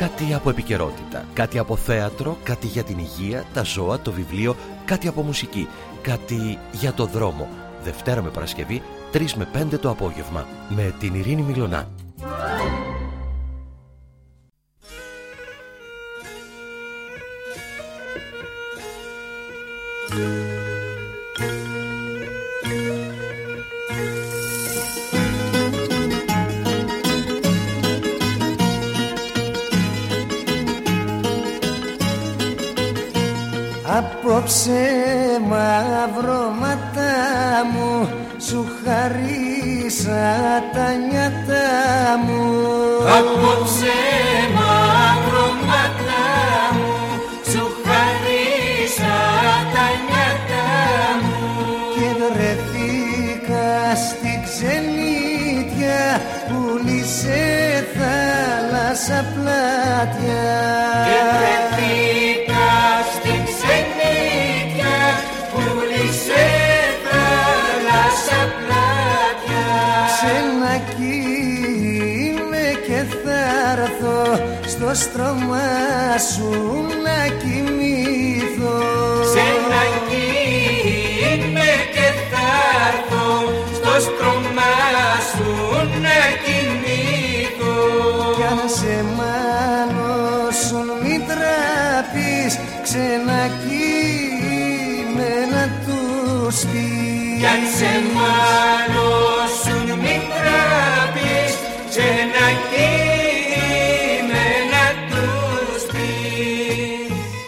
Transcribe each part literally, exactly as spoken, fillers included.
κάτι από επικαιρότητα, κάτι από θέατρο, κάτι για την υγεία, τα ζώα, το βιβλίο, κάτι από μουσική, κάτι για το δρόμο. Δευτέρα με Παρασκευή, τρεις με πέντε το απόγευμα, με την Ειρήνη Μιλωνά. Απόψε μαυρώματα μου σου χαρίσα τα νιάτα μου. Απόψε μαυρώματα μου σου χαρίσα τα νιάτα μου. Και βρεθήκα στη ξενίτια πουλήσε θάλασσα πλάτια. Και βρεθήκα στη ξενίτια πουλήσε θάλασσα πλάτια. Ξενακί είμαι και θα έρθω στο στρώμα σου να κοιμηθώ. Ξενακί είμαι και θα έρθω στο στρώμα σου να κοιμηθώ. Κι αν σε μάνωσουν μη τραπείς ξενακί να τους πεις. Κι αν σε μάνωσουν μη τραπείς ξενακί να τους πεις.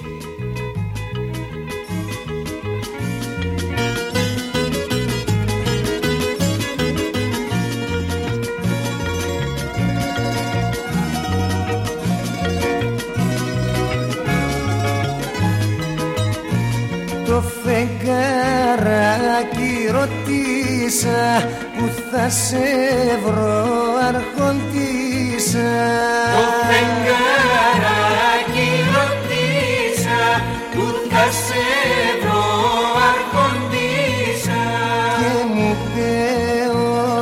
Το φεγγαράκι ρωτήσα που θα σε βρω αρχοντήσα. Το φεγγαράκι ρωτήσα που θα σε βρω αρχοντήσα. Και μου είπε ο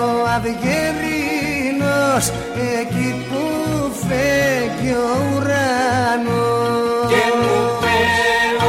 Αυγερίνος εκεί που φέγγει ο ουρανός. Και μου είπε ο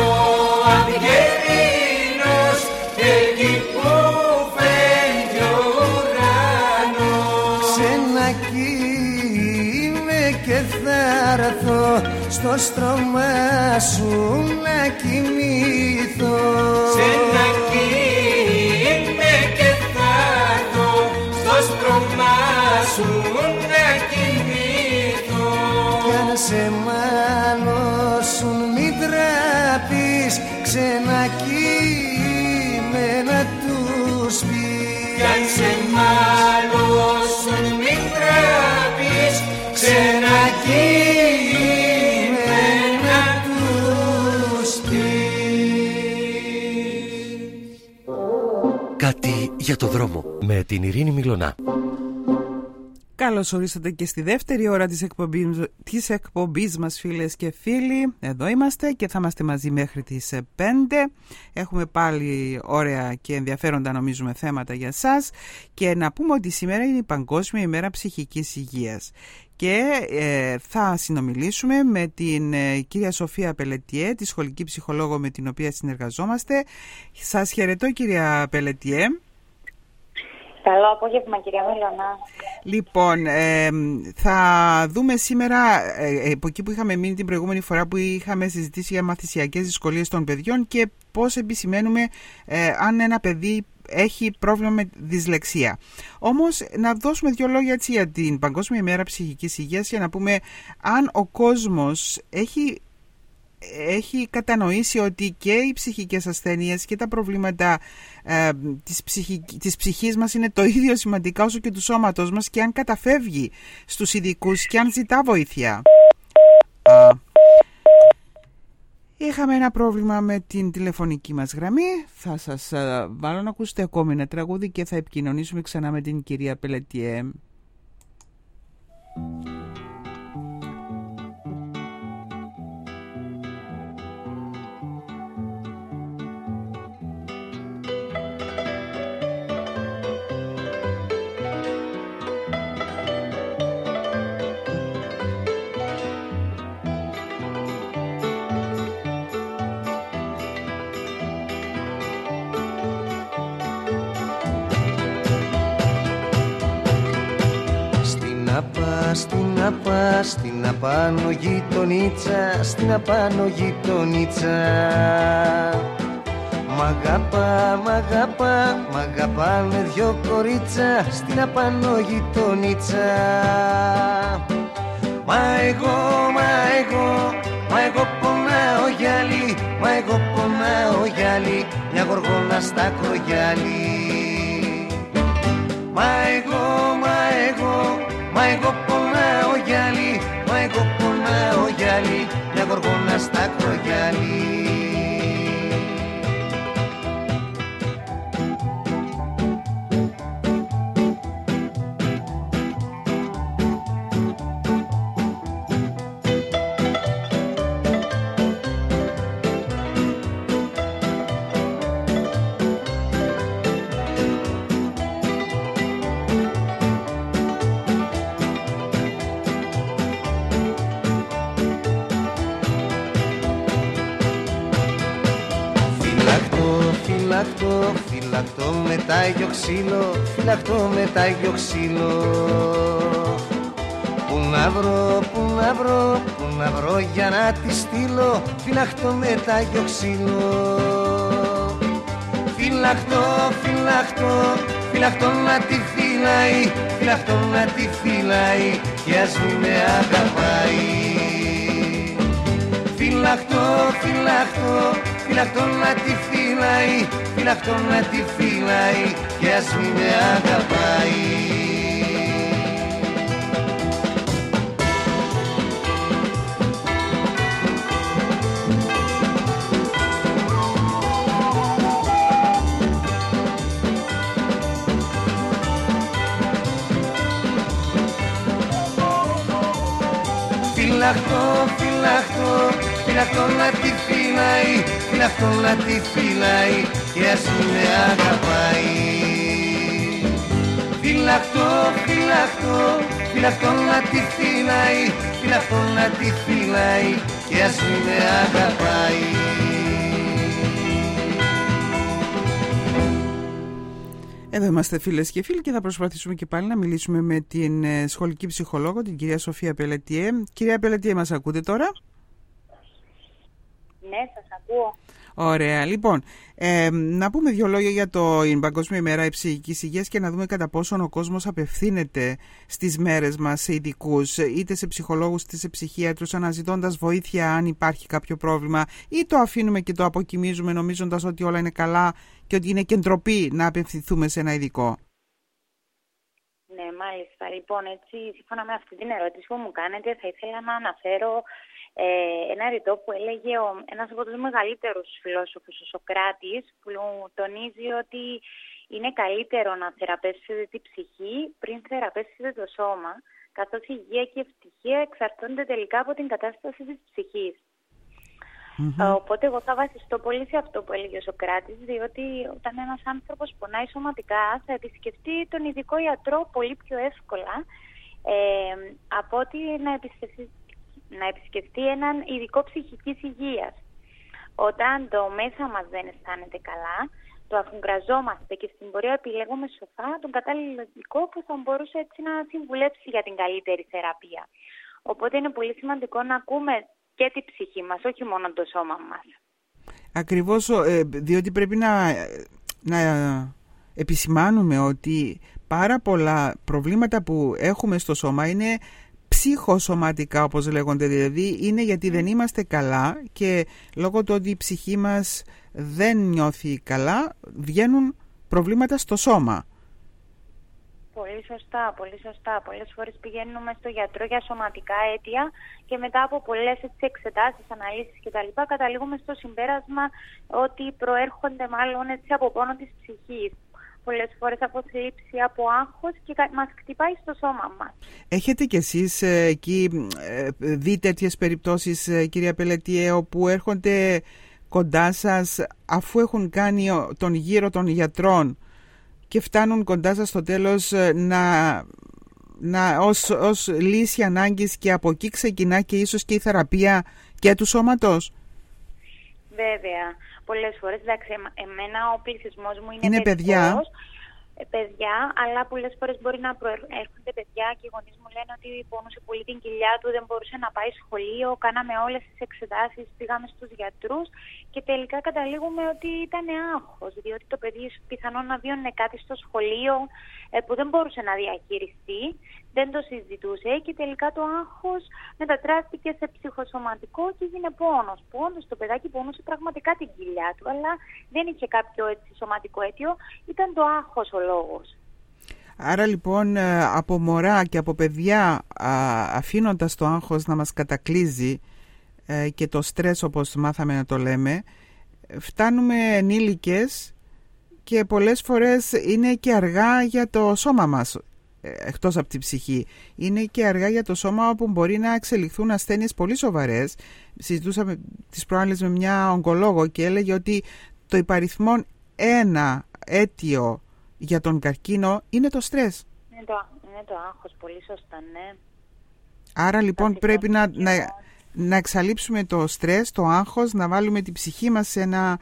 Αυγερίνος εκεί που φέγγει ο ουρανός. Ξενακί είμαι και θα έρθω στο στρώμα σου να κοιμηθώ. Ξενακί είμαι και θα έρθω στο στρώμα σου να κοιμηθώ. Κι αν σε μάνωσουν μη τραπείς ξενακί με να τους πεις. Κι αν σε μάλωσουν μη τραπείς ξενακί με να τους πεις. Κάτι για το δρόμο, με την Ειρήνη Μιλωνά. Καλώς ορίσατε και στη δεύτερη ώρα της εκπομπής, της εκπομπής μας, φίλες και φίλοι. Εδώ είμαστε και θα είμαστε μαζί μέχρι τις πέντε. Έχουμε πάλι ωραία και ενδιαφέροντα νομίζουμε θέματα για σας. Και να πούμε ότι σήμερα είναι η Παγκόσμια ημέρα ψυχικής υγείας. Και ε, θα συνομιλήσουμε με την ε, κυρία Σοφία Πελετιέ, τη σχολική ψυχολόγο με την οποία συνεργαζόμαστε. Σας χαιρετώ, κυρία Πελετιέ. Καλό απόγευμα, κυρία Μιλωνά. Λοιπόν, ε, θα δούμε σήμερα, ε, από εκεί που είχαμε μείνει την προηγούμενη φορά που είχαμε συζητήσει για μαθησιακές δυσκολίες των παιδιών και πώς επισημαίνουμε ε, αν ένα παιδί έχει πρόβλημα με δυσλεξία. Όμως, να δώσουμε δύο λόγια έτσι για την Παγκόσμια ημέρα ψυχικής υγείας για να πούμε αν ο κόσμος έχει... έχει κατανοήσει ότι και οι ψυχικές ασθένειες και τα προβλήματα ε, της, ψυχικής, της ψυχής μας είναι το ίδιο σημαντικά όσο και του σώματος μας και αν καταφεύγει στους ειδικούς και αν ζητά βοήθεια. Α, είχαμε ένα πρόβλημα με την τηλεφωνική μας γραμμή. Θα σας α, βάλω να ακούσετε ακόμη ένα τραγούδι και θα επικοινωνήσουμε ξανά με την κυρία Πελετιέ. να πας, τι να πας, τι να πάνω γειτονίτσα, στην απάνω γειτονίτσα. Μ' αγαπά, μ' αγαπά, μ' αγαπάνε δυο κορίτσα, στην απάνω γειτονίτσα. Μα εγώ, μα εγώ, μα εγώ πονάω γυάλι, μα εγώ πονάω γυάλι, μια γοργόνα στα κρογιάλι. Μα εγώ, μα εγώ, μα εγώ πονάω γυάλι, μα εγώ πονάω γυάλι, μια γοργόνα στα κρογιάλι. Φυλακτό, φυλακτό με τάγιο ξύλο, φυλακτό με τάγιο ξύλο. Πού να βρω, πού να βρω, πού να βρω για να τη στείλω, φυλακτό με τάγιο ξύλο. Φυλακτό, φυλακτό, φυλακτό να τη φυλάει, φυλακτό να τη φυλάει κι ας μην με αγαπάει. Φυλακτό, φυλακτό, φυλακτό να τη φυλάει, φυλακτό να τη φυλάει κι ας μην με αγαπάει. Φυλακτό, φυλακτό, φυλακτό να τη φυλάει, φυλακτό να τη φυλάει κι ας μην με αγαπάει. Φυλακτό, φυλακτό, φυλακτό να τη φυλάει, φυλακτό να τη φυλάει κι ας μην με αγαπάει. Εδώ είμαστε φίλες και φίλοι και θα προσπαθήσουμε και πάλι να μιλήσουμε με την σχολική ψυχολόγο, την κυρία Σοφία Πελετιέ. Κυρία Πελετιέ, μας ακούτε τώρα? Ναι, σας ακούω. Ωραία. Λοιπόν, ε, να πούμε δύο λόγια για το η Παγκόσμια ημέρα ψυχικής υγείας και να δούμε κατά πόσον ο κόσμος απευθύνεται στις μέρες μας σε ειδικούς, είτε σε ψυχολόγους είτε σε ψυχίατρους, αναζητώντας βοήθεια αν υπάρχει κάποιο πρόβλημα, ή το αφήνουμε και το αποκοιμίζουμε νομίζοντας ότι όλα είναι καλά και ότι είναι και ντροπή να απευθυνθούμε σε ένα ειδικό. Ναι, μάλιστα. Λοιπόν, έτσι, σύμφωνα με αυτή την ερώτηση που μου κάνετε, θα ήθελα να αναφέρω ε, ένα ρητό που έλεγε ο, ένας από τους μεγαλύτερους φιλόσοφους, ο Σοκράτης, που τονίζει ότι είναι καλύτερο να θεραπεύσετε τη ψυχή πριν θεραπεύσετε το σώμα, καθώς η υγεία και η ευτυχία εξαρτώνται τελικά από την κατάσταση της ψυχής. Mm-hmm. Οπότε εγώ θα βασιστώ πολύ σε αυτό που έλεγε ο Σοκράτης, διότι όταν ένας άνθρωπος πονάει σωματικά θα επισκεφτεί τον ειδικό ιατρό πολύ πιο εύκολα ε, από ότι να επισκεφτεί, να επισκεφτεί έναν ειδικό ψυχικής υγείας. Όταν το μέσα μας δεν αισθάνεται καλά, το αφουγκραζόμαστε και στην πορεία επιλέγουμε σοφά τον κατάλληλο ειδικό που θα μπορούσε έτσι να συμβουλέψει για την καλύτερη θεραπεία. Οπότε είναι πολύ σημαντικό να ακούμε και τη ψυχή μας, όχι μόνο το σώμα μας. Ακριβώς, διότι πρέπει να, να επισημάνουμε ότι πάρα πολλά προβλήματα που έχουμε στο σώμα είναι ψυχοσωματικά, όπως λέγονται, δηλαδή είναι γιατί δεν είμαστε καλά και λόγω του ότι η ψυχή μας δεν νιώθει καλά βγαίνουν προβλήματα στο σώμα. Πολύ σωστά, πολύ σωστά. Πολλές φορές πηγαίνουμε στο γιατρό για σωματικά αίτια και μετά από πολλές έτσι, εξετάσεις, αναλύσεις κτλ. Καταλήγουμε στο συμπέρασμα ότι προέρχονται μάλλον έτσι, από πόνο της ψυχής. Πολλές φορές από θλίψη, από άγχος και μας χτυπάει στο σώμα μας. Έχετε κι εσείς ε, εκεί ε, δει τέτοιες περιπτώσεις, ε, κυρία Πελετιέ, όπου έρχονται κοντά σας αφού έχουν κάνει τον γύρο των γιατρών και φτάνουν κοντά σας στο τέλος να, να, ως, ως λύση ανάγκης και από εκεί ξεκινά και ίσως και η θεραπεία και του σώματος? Βέβαια. Πολλές φορές, εντάξει, εμένα ο πληθυσμός μου είναι, είναι παιδιά. παιδιά, αλλά πολλές φορές μπορεί να προέρχονται παιδιά και οι γονείς μου λένε ότι πόνουσε πολύ την κοιλιά του, δεν μπορούσε να πάει σχολείο, κάναμε όλες τις εξετάσεις, πήγαμε στους γιατρούς και τελικά καταλήγουμε ότι ήταν άγχος, διότι το παιδί πιθανόν να βίωνε κάτι στο σχολείο που δεν μπορούσε να διαχειριστεί, δεν το συζητούσε και τελικά το άγχος μετατράπηκε σε ψυχοσωματικό και έγινε πόνος. Που όντως το παιδάκι πόνουσε πραγματικά την κοιλιά του, αλλά δεν είχε κάποιο έτσι σωματικό αίτιο, ήταν το άγχος ο λόγος. Άρα λοιπόν από μωρά και από παιδιά, αφήνοντας το άγχος να μας κατακλείζει και το στρες όπως μάθαμε να το λέμε, φτάνουμε ενήλικες και πολλές φορές είναι και αργά για το σώμα μας, εκτός από την ψυχή. Είναι και αργά για το σώμα, όπου μπορεί να εξελιχθούν ασθένειες πολύ σοβαρές. Συζητούσαμε τις προάλλες με μια ογκολόγο και έλεγε ότι το υπαριθμόν ένα αίτιο για τον καρκίνο είναι το στρες. Είναι το, είναι το άγχος, πολύ σωστά, ναι. Άρα λοιπόν πρέπει να, να, να εξαλείψουμε το στρες, το άγχος, να βάλουμε την ψυχή μας σε ένα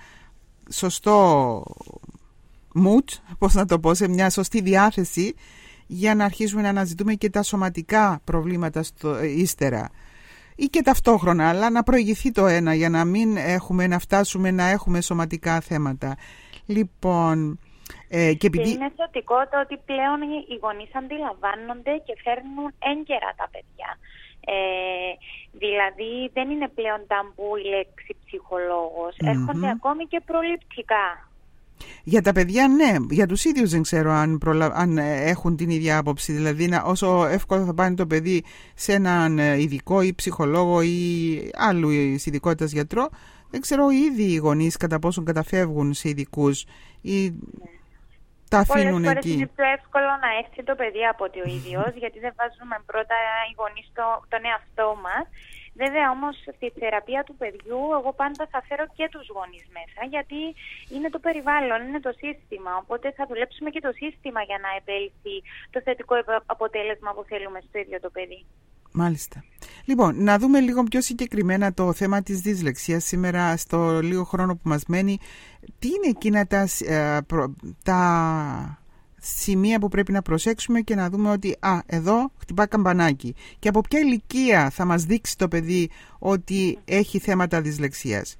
σωστό mood, πώς να το πω, σε μια σωστή διάθεση, για να αρχίσουμε να αναζητούμε και τα σωματικά προβλήματα στο ύστερα. Ή και ταυτόχρονα, αλλά να προηγηθεί το ένα για να μην έχουμε, να φτάσουμε να έχουμε σωματικά θέματα. Λοιπόν, ε, και επειδή... είναι θετικό το ότι πλέον οι γονείς αντιλαμβάνονται και φέρνουν έγκαιρα τα παιδιά. Ε, δηλαδή δεν είναι πλέον ταμπού η λέξη ψυχολόγος. Mm-hmm. Έρχονται ακόμη και προληπτικά. Για τα παιδιά ναι, για τους ίδιους δεν ξέρω αν, προλα... αν έχουν την ίδια άποψη. Δηλαδή να, όσο εύκολα θα πάνε το παιδί σε έναν ειδικό ή ψυχολόγο ή άλλου ειδικότητας γιατρό, δεν ξέρω ήδη οι γονείς κατά πόσον καταφεύγουν σε ειδικούς ή ναι. τα αφήνουν Πολλές εκεί. Φορές είναι πιο εύκολο να έρθει το παιδί από ότι ο ίδιος, γιατί δεν βάζουμε πρώτα οι γονείς το, τον εαυτό μας. Βέβαια όμως στη θεραπεία του παιδιού εγώ πάντα θα φέρω και τους γονείς μέσα, γιατί είναι το περιβάλλον, είναι το σύστημα, οπότε θα δουλέψουμε και το σύστημα για να επέλθει το θετικό αποτέλεσμα που θέλουμε στο ίδιο το παιδί. Μάλιστα. Λοιπόν, να δούμε λίγο πιο συγκεκριμένα το θέμα της δυσλεξίας σήμερα, στο λίγο χρόνο που μας μένει. Τι είναι εκείνα τα, τα σημεία που πρέπει να προσέξουμε και να δούμε ότι α, εδώ χτυπά καμπανάκι. Και από ποια ηλικία θα μας δείξει το παιδί ότι έχει θέματα δυσλεξίας.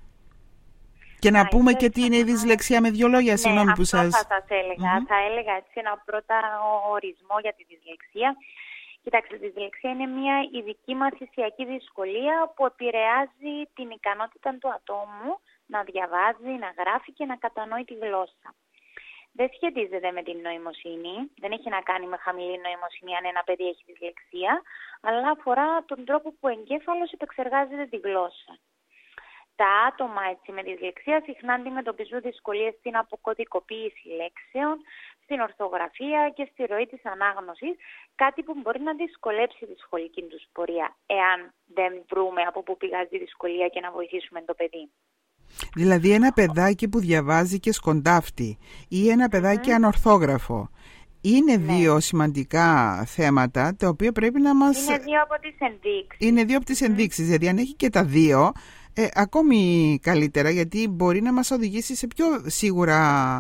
Και να Α, πούμε και τι είναι η δυσλεξία με δύο λόγια, ναι, συγγνώμη που σας... θα σας έλεγα. Mm-hmm. Θα έλεγα έτσι ένα πρώτα ορισμό για τη δυσλεξία. Κοιτάξτε, η δυσλεξία είναι μια ειδική μαθησιακή δυσκολία που επηρεάζει την ικανότητα του ατόμου να διαβάζει, να γράφει και να κατανοεί τη γλώσσα. Δεν σχετίζεται με την νοημοσύνη, δεν έχει να κάνει με χαμηλή νοημοσύνη αν ένα παιδί έχει δυσλεξία, αλλά αφορά τον τρόπο που ο εγκέφαλος επεξεργάζεται τη γλώσσα. Τα άτομα έτσι, με δυσλεξία συχνά αντιμετωπίζουν δυσκολίες στην αποκωδικοποίηση λέξεων, στην ορθογραφία και στη ροή της ανάγνωσης, κάτι που μπορεί να δυσκολέψει τη σχολική τους πορεία, εάν δεν βρούμε από πού πηγάζει τη δυσκολία και να βοηθήσουμε το παιδί. Δηλαδή ένα παιδάκι που διαβάζει και σκοντάφτει ή ένα παιδάκι mm. ανορθόγραφο. Είναι ναι. δύο σημαντικά θέματα τα οποία πρέπει να μας... Είναι δύο από τις ενδείξεις. Είναι δύο από τις mm. ενδείξεις, δηλαδή αν έχει και τα δύο, ε, ακόμη καλύτερα, γιατί μπορεί να μας οδηγήσει σε πιο σίγουρα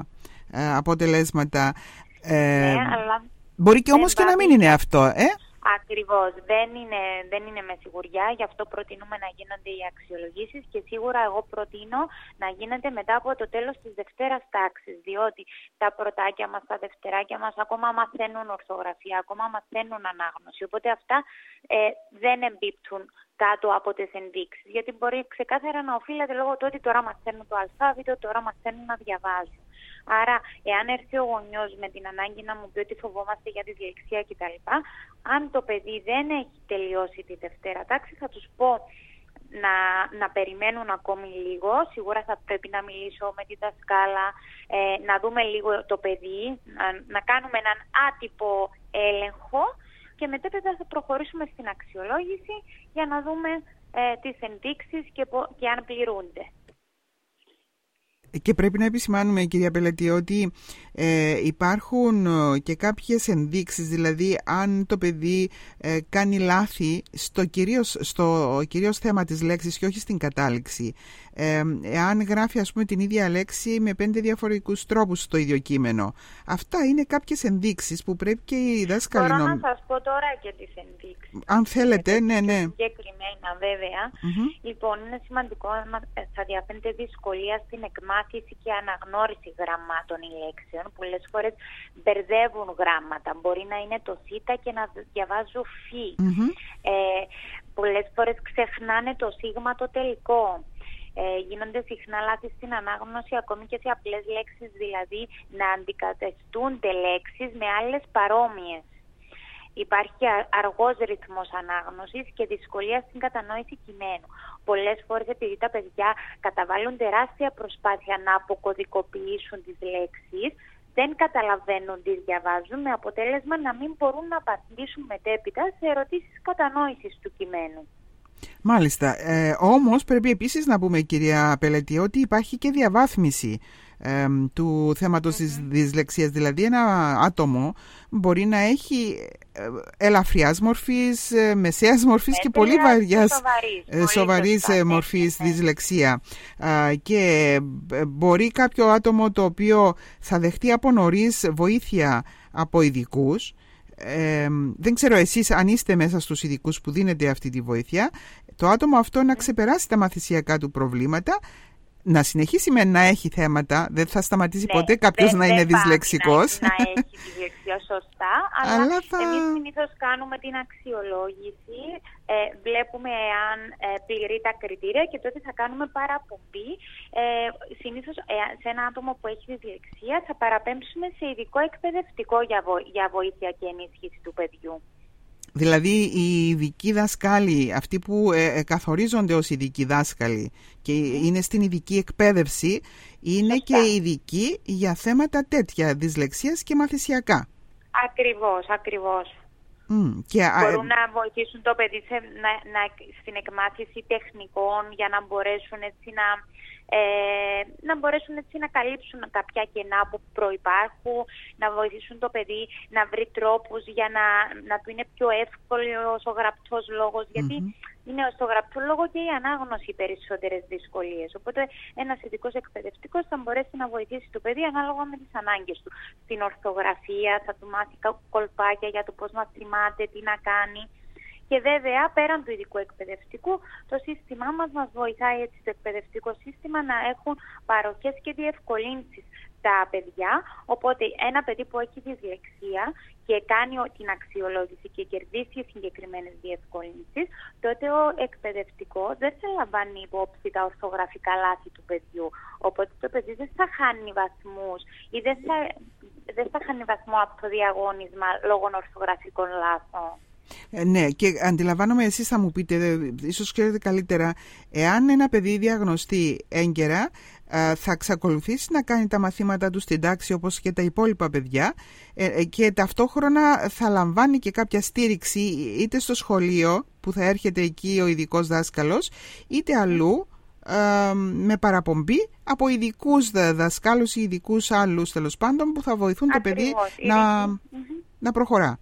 ε, αποτελέσματα. Ε, ναι, αλλά... Μπορεί και όμως και να μην είναι αυτό, ε? Ακριβώς. Δεν είναι, δεν είναι με σιγουριά, γι' αυτό προτείνουμε να γίνονται οι αξιολογήσεις και σίγουρα εγώ προτείνω να γίνεται μετά από το τέλος της Δευτέρας τάξης, διότι τα πρωτάκια μας, τα δευτεράκια μας ακόμα μαθαίνουν ορθογραφία, ακόμα μαθαίνουν ανάγνωση, οπότε αυτά ε, δεν εμπίπτουν κάτω από τις ενδείξεις, γιατί μπορεί ξεκάθαρα να οφείλεται λόγω του ότι τώρα μαθαίνουν το αλφάβητο, τώρα μαθαίνουν να διαβάζουν. Άρα, εάν έρθει ο γονιός με την ανάγκη να μου πει ότι φοβόμαστε για τη δυσλεξία κτλ., αν το παιδί δεν έχει τελειώσει τη Δευτέρα τάξη, θα τους πω να, να περιμένουν ακόμη λίγο. Σίγουρα θα πρέπει να μιλήσω με τη δασκάλα, ε, να δούμε λίγο το παιδί, να, να κάνουμε έναν άτυπο έλεγχο και μετά θα προχωρήσουμε στην αξιολόγηση για να δούμε ε, τις ενδείξεις και, και αν πληρούνται. Και πρέπει να επισημάνουμε, κυρία Πελετή, ότι ε, υπάρχουν και κάποιες ενδείξεις, δηλαδή αν το παιδί ε, κάνει λάθη στο κυρίως, στο κυρίως θέμα της λέξης και όχι στην κατάληξη, ε, εάν γράφει ας πούμε την ίδια λέξη με πέντε διαφορετικούς τρόπους στο ίδιο κείμενο. Αυτά είναι κάποιες ενδείξεις που πρέπει και οι δάσκαλοι... Μπορώ να σας πω τώρα και τις ενδείξεις. Αν θέλετε, ναι, ναι. Συγκεκριμένα βέβαια. Mm-hmm. Λοιπόν, είναι σημαντικό να θα διαφαίνεται δυσκολία στην εκμάθηση και αναγνώριση γραμμάτων ή λέξεων. Πολλές φορές μπερδεύουν γράμματα. Μπορεί να είναι το θήτα και να διαβάζω φι. Mm-hmm. Ε, πολλές φορές ξεχνάνε το σίγμα το τελικό. Ε, γίνονται συχνά λάθη στην ανάγνωση ακόμη και σε απλές λέξεις, δηλαδή να αντικατεστούνται λέξεις με άλλες παρόμοιες. Υπάρχει αργός ρυθμός ανάγνωσης και δυσκολία στην κατανόηση κειμένου. Πολλές φορές επειδή τα παιδιά καταβάλουν τεράστια προσπάθεια να αποκωδικοποιήσουν τις λέξεις, δεν καταλαβαίνουν τι διαβάζουν, με αποτέλεσμα να μην μπορούν να απαντήσουν μετέπειτα σε ερωτήσεις κατανόησης του κειμένου. Μάλιστα. Ε, όμως πρέπει επίσης να πούμε, κυρία Πελετή, ότι υπάρχει και διαβάθμιση ε, του θέματος mm-hmm. της δυσλεξίας. Δηλαδή ένα άτομο μπορεί να έχει ε, ελαφριάς μορφής, ε, μεσαίας μορφής και πολύ βαριάς, ε, σοβαρής ε, μορφής ναι. δυσλεξία. Ε, και ε, μπορεί κάποιο άτομο το οποίο θα δεχτεί από νωρίς βοήθεια από ειδικούς. Ε, δεν ξέρω εσείς αν είστε μέσα στους ειδικούς που δίνετε αυτή τη βοήθεια, το άτομο αυτό να ξεπεράσει τα μαθησιακά του προβλήματα, να συνεχίσει με να έχει θέματα, δεν θα σταματήσει ναι, ποτέ κάποιος δεν, να είναι δυσλεξικός. Να, να έχει δυσλεξία σωστά, αλλά, αλλά θα... εμείς συνήθως κάνουμε την αξιολόγηση, ε, βλέπουμε αν ε, πληρεί τα κριτήρια και τότε θα κάνουμε παραπομπή. Ε, συνήθως ε, σε ένα άτομο που έχει δυσλεξία θα παραπέμψουμε σε ειδικό εκπαιδευτικό για, βο, για βοήθεια και ενίσχυση του παιδιού. Δηλαδή οι ειδικοί δάσκαλοι, αυτοί που ε, ε, καθορίζονται ως ειδικοί δάσκαλοι και είναι στην ειδική εκπαίδευση, είναι Σωστά. Και ειδικοί για θέματα τέτοια δυσλεξίας και μαθησιακά. Ακριβώς, ακριβώς. Mm, και, Μπορούν ε, να βοηθήσουν το παιδί σε, να, να, στην εκμάθηση τεχνικών για να μπορέσουν έτσι να... Ε, να μπορέσουν έτσι να καλύψουν κάποια κενά που προϋπάρχουν, να βοηθήσουν το παιδί να βρει τρόπους για να, να του είναι πιο εύκολος ο γραπτός λόγος, γιατί mm-hmm. είναι στο γραπτό λόγο και η ανάγνωση οι περισσότερες δυσκολίες. Οπότε ένας ειδικός εκπαιδευτικός θα μπορέσει να βοηθήσει το παιδί ανάλογα με τις ανάγκες του. Στην ορθογραφία θα του μάθει κολπάκια για το πώς να θυμάται, τι να κάνει. Και βέβαια, πέραν του ειδικού εκπαιδευτικού, το σύστημά μας μας βοηθάει έτσι το εκπαιδευτικό σύστημα να έχουν παροχές και διευκολύνσεις στα παιδιά. Οπότε ένα παιδί που έχει δυσλεξία και κάνει την αξιολόγηση και κερδίσει συγκεκριμένες διευκολύνσεις, τότε ο εκπαιδευτικός δεν θα λαμβάνει υπόψη τα ορθογραφικά λάθη του παιδιού. Οπότε το παιδί δεν θα χάνει βαθμούς ή δεν θα, δεν θα χάνει βαθμό από το διαγώνισμα λόγω ορθογραφικών λάθων. Ε, ναι, και αντιλαμβάνομαι, εσείς θα μου πείτε, ίσως ξέρετε καλύτερα, εάν ένα παιδί διαγνωστεί έγκαιρα, θα εξακολουθήσει να κάνει τα μαθήματα του στην τάξη όπως και τα υπόλοιπα παιδιά και ταυτόχρονα θα λαμβάνει και κάποια στήριξη είτε στο σχολείο που θα έρχεται εκεί ο ειδικός δάσκαλος, είτε αλλού με παραπομπή από ειδικούς δασκάλους ή ειδικούς άλλους τέλος πάντων που θα βοηθούν Ακριβώς. το παιδί να, mm-hmm. να προχωρά.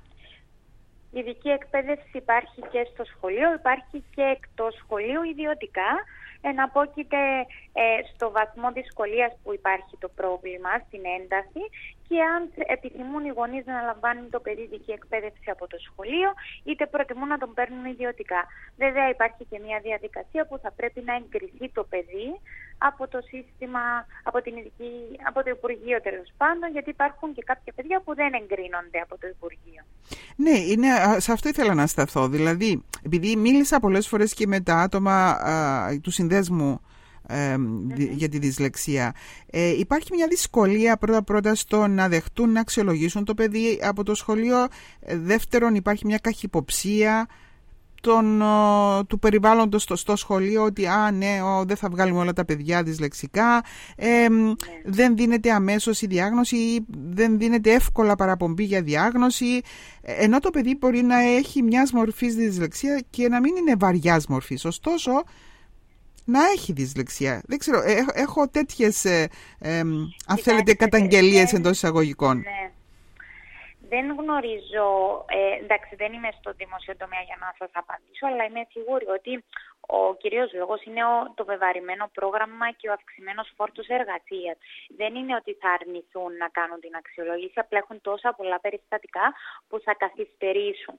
Η ειδική εκπαίδευση υπάρχει και στο σχολείο, υπάρχει και εκτός σχολείου ιδιωτικά. Εναπόκειται ε, στο βαθμό δυσκολίας που υπάρχει το πρόβλημα, στην ένταση, και αν επιθυμούν οι γονείς να λαμβάνουν το παιδί ειδική εκπαίδευση από το σχολείο, είτε προτιμούν να τον παίρνουν ιδιωτικά. Βέβαια υπάρχει και μια διαδικασία που θα πρέπει να εγκριθεί το παιδί από το σύστημα, από, την ειδική, από το Υπουργείο τέλος πάντων, γιατί υπάρχουν και κάποια παιδιά που δεν εγκρίνονται από το Υπουργείο. Ναι, είναι, σε αυτό ήθελα να σταθώ. Δηλαδή, επειδή μίλησα πολλές φορές και με τα άτομα α, του συνδέσμου ε, mm-hmm. για τη δυσλεξία, ε, υπάρχει μια δυσκολία πρώτα-πρώτα στο να δεχτούν να αξιολογήσουν το παιδί από το σχολείο. Ε, δεύτερον, υπάρχει μια καχυποψία Τον, ο, του περιβάλλοντος στο, στο σχολείο ότι α, ναι, ο, δεν θα βγάλουμε όλα τα παιδιά δυσλεξικά, ε, ναι. δεν δίνεται αμέσως η διάγνωση ή δεν δίνεται εύκολα παραπομπή για διάγνωση, ενώ το παιδί μπορεί να έχει μιας μορφής δυσλεξία και να μην είναι βαριάς μορφής. Ωστόσο, να έχει δυσλεξία. Δεν ξέρω, έχω, έχω τέτοιες, ε, ε, αν θέλετε, καταγγελίες εντός εισαγωγικών. Ναι. Δεν γνωρίζω, ε, εντάξει δεν είμαι στο δημόσιο τομέα για να σας απαντήσω, αλλά είμαι σίγουρη ότι ο κυρίως λόγος είναι ο, το βεβαρημένο πρόγραμμα και ο αυξημένος φόρτος εργασίας. Δεν είναι ότι θα αρνηθούν να κάνουν την αξιολόγηση, απλά έχουν τόσα πολλά περιστατικά που θα καθυστερήσουν.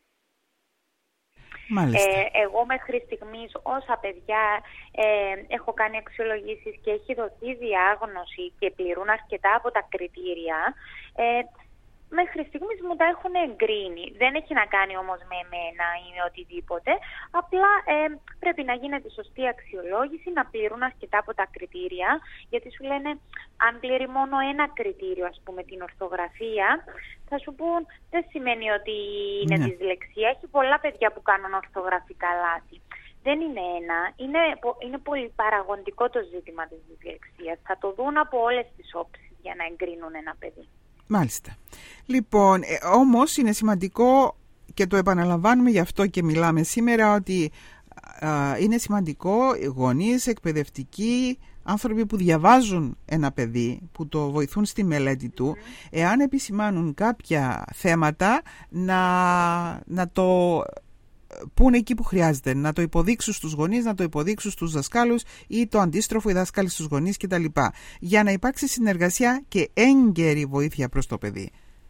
Ε, εγώ μέχρι στιγμής όσα παιδιά ε, έχω κάνει αξιολογήσεις και έχει δοθεί διάγνωση και πληρούν αρκετά από τα κριτήρια, ε, μέχρι στιγμής μου τα έχουν εγκρίνει. Δεν έχει να κάνει όμως με εμένα ή με οτιδήποτε. Απλά ε, πρέπει να γίνεται σωστή αξιολόγηση, να πληρούν αρκετά από τα κριτήρια. Γιατί σου λένε, αν πληρεί μόνο ένα κριτήριο, ας πούμε την ορθογραφία, θα σου πούν δεν σημαίνει ότι είναι ναι. δυσλεξία. Έχει πολλά παιδιά που κάνουν ορθογραφικά λάθη. Δεν είναι ένα. Είναι, είναι πολύ παραγωγικό το ζήτημα της δυσλεξίας. Θα το δουν από όλες τις όψεις για να εγκρίνουν ένα παιδί. Μάλιστα. Λοιπόν, ε, όμως είναι σημαντικό και το επαναλαμβάνουμε, γι' αυτό και μιλάμε σήμερα, ότι α, είναι σημαντικό οι γονείς, εκπαιδευτικοί, άνθρωποι που διαβάζουν ένα παιδί, που το βοηθούν στη μελέτη του, εάν επισημάνουν κάποια θέματα, να, να το πούνε εκεί που χρειάζεται, να το υποδείξουν στους γονείς, να το υποδείξουν στους δασκάλους ή το αντίστροφο, οι δάσκαλοι στους γονείς κτλ. Για να υπάρξει συνεργασία και έγκαιρη βοήθεια προς το παιδί.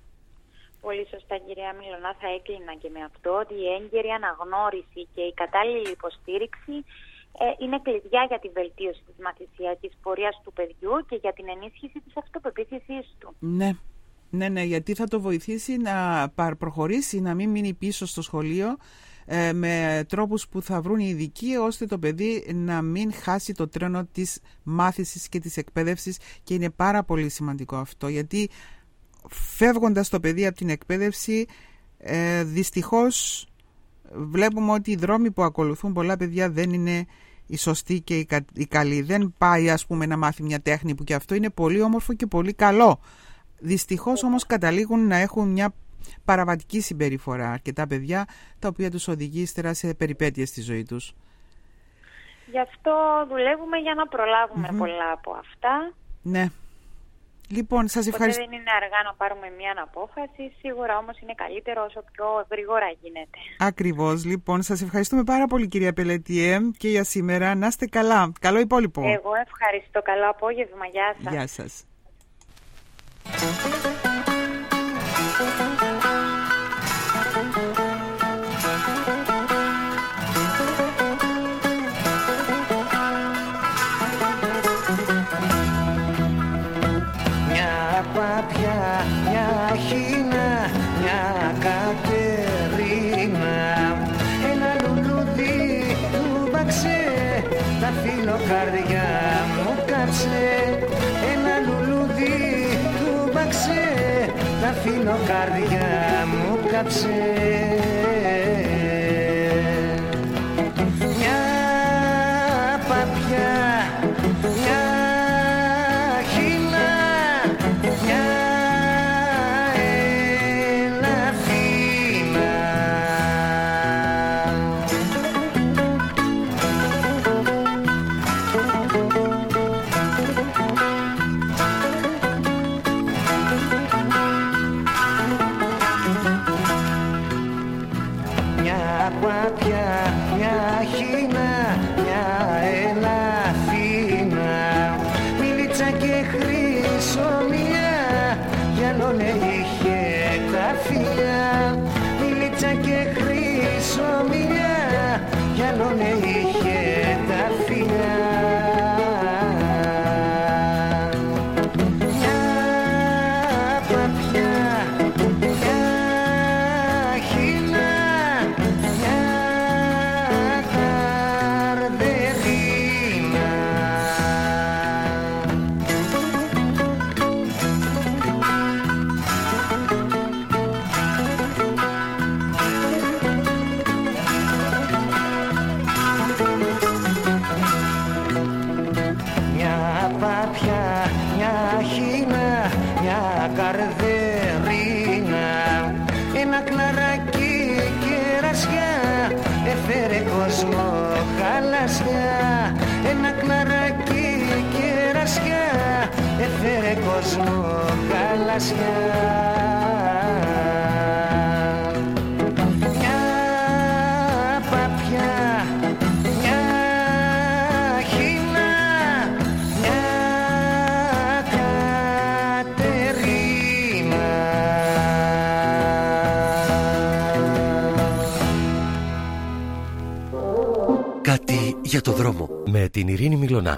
Πολύ σωστά, κυρία Μιλωνά, θα έκλεινα και με αυτό, ότι η έγκαιρη αναγνώριση και η κατάλληλη υποστήριξη ε, είναι κλειδιά για τη βελτίωση της μαθησιακής πορείας του παιδιού και για την ενίσχυση της αυτοπεποίθησής του. Ναι. Ναι, ναι, γιατί θα το βοηθήσει να προχωρήσει, να μην μείνει πίσω στο σχολείο, με τρόπους που θα βρουν οι ειδικοί, ώστε το παιδί να μην χάσει το τρένο της μάθησης και της εκπαίδευσης. Και είναι πάρα πολύ σημαντικό αυτό, γιατί φεύγοντας το παιδί από την εκπαίδευση, ε, δυστυχώς βλέπουμε ότι οι δρόμοι που ακολουθούν πολλά παιδιά δεν είναι οι σωστοί και οι, κα, οι καλοί. Δεν πάει, ας πούμε, να μάθει μια τέχνη που και αυτό είναι πολύ όμορφο και πολύ καλό. Δυστυχώς όμως καταλήγουν να έχουν μια παραβατική συμπεριφορά αρκετά παιδιά, τα οποία τους οδηγεί ύστερα σε περιπέτειες στη ζωή τους. Γι' αυτό δουλεύουμε για να προλάβουμε mm-hmm. πολλά από αυτά. Ναι. Λοιπόν, σας ευχαριστώ. Δεν είναι αργά να πάρουμε μια απόφαση, σίγουρα όμως είναι καλύτερο όσο πιο γρήγορα γίνεται. Ακριβώς. Λοιπόν, σας ευχαριστούμε πάρα πολύ, κυρία Πελετιέ, και για σήμερα. Να είστε καλά. Καλό υπόλοιπο. Εγώ ευχαριστώ. Καλό απόγευμα. Γεια σας. Γεια σας. Μια πάπια, μια χίνα, μια Κατερίνα, ένα λουλούδι του μπαξέ, τα φιλοκάρδια μου κάψε. Ένα λουλούδι του μπαξέ, τα φιλοκάρδια μου κάψε. Μια παπιά, μια χίνα, μια ελαφίνα. Μια παπιά, μια χίνα, μια ελαφίνα, μιλίτσα και χρυσομιά, γυαλώνε είχε τα φιλιά. Μιλίτσα και χρυσομιά, γυαλώνε είχε τα φιλιά. κόσμο γαλασιά. Μια παπιά, μια χίνα, μια Κατερίνα. Κάτι για το δρόμο με την Ειρήνη Μιλωνά.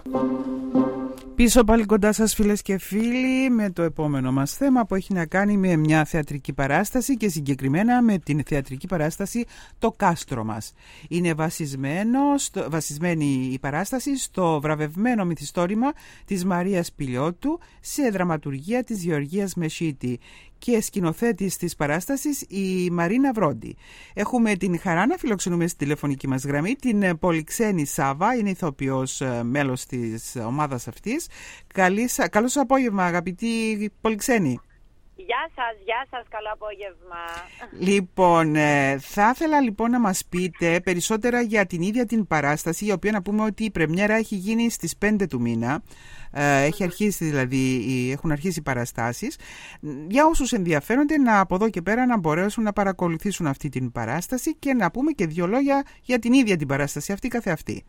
Πίσω πάλι κοντά σας φίλες και φίλοι με το επόμενο μας θέμα που έχει να κάνει με μια θεατρική παράσταση και συγκεκριμένα με την θεατρική παράσταση «Το κάστρο μας». Είναι βασισμένο, στο, βασισμένη η παράσταση στο βραβευμένο μυθιστόρημα της Μαρίας Πηλιώτου σε δραματουργία της Γεωργίας Μεσίτη και σκηνοθέτης της παράστασης η Μαρίνα Βρόντι. Έχουμε την χαρά να φιλοξενούμε στη τηλεφωνική μας γραμμή την Πολυξένη Σάβα, είναι ηθοποιός μέλος της ομάδας αυτής. Καλής, καλώς απόγευμα αγαπητή Πολυξένη. Γεια σας, γεια σας, καλό απόγευμα. Λοιπόν, ε, θα ήθελα λοιπόν να μας πείτε περισσότερα για την ίδια την παράσταση, η οποία να πούμε ότι η πρεμιέρα έχει γίνει στις πέντε του μήνα. Ε, έχει αρχίσει δηλαδή, έχουν αρχίσει οι παραστάσεις. Για όσους ενδιαφέρονται να από εδώ και πέρα να μπορέσουν να παρακολουθήσουν αυτή την παράσταση και να πούμε και δύο λόγια για την ίδια την παράσταση αυτή καθεαυτή.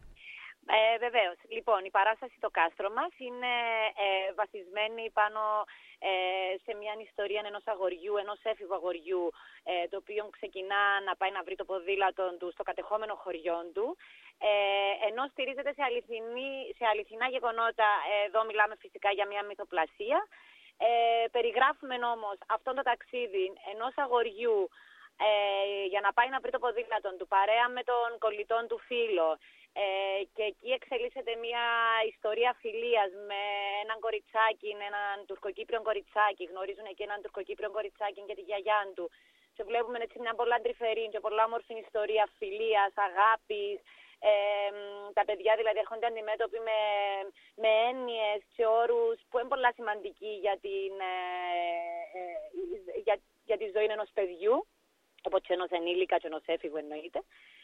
Ε, βεβαίως. Λοιπόν, η παράσταση «Το κάστρο μας» είναι ε, βασισμένη πάνω ε, σε μια ιστορία ενός αγοριού, ενός έφηβου αγοριού, ε, το οποίο ξεκινά να πάει να βρει το ποδήλατο του στο κατεχόμενο χωριό του, ε, ενώ στηρίζεται σε, αληθινή, σε αληθινά γεγονότα. Εδώ μιλάμε φυσικά για μια μυθοπλασία. Ε, περιγράφουμε όμως αυτό το ταξίδι ενός αγοριού ε, για να πάει να βρει το ποδήλατο του, παρέα με τον κολλητόν του φίλο. Ε, και εκεί εξελίσσεται μια ιστορία φιλίας με έναν κοριτσάκι, έναν τουρκοκύπριο κοριτσάκι. Γνωρίζουν εκεί έναν τουρκοκύπριο κοριτσάκι και τη γιαγιά του. Και βλέπουμε έτσι μια πολλά τρυφερή και πολλά όμορφη ιστορία φιλίας, αγάπης. Ε, τα παιδιά δηλαδή έρχονται αντιμέτωποι με, με έννοιες και όρους που είναι πολλά σημαντικοί για, την, ε, ε, για, για τη ζωή ενός παιδιού, όπως και ενός ενήλικα και ενός έφηβου εννοείται.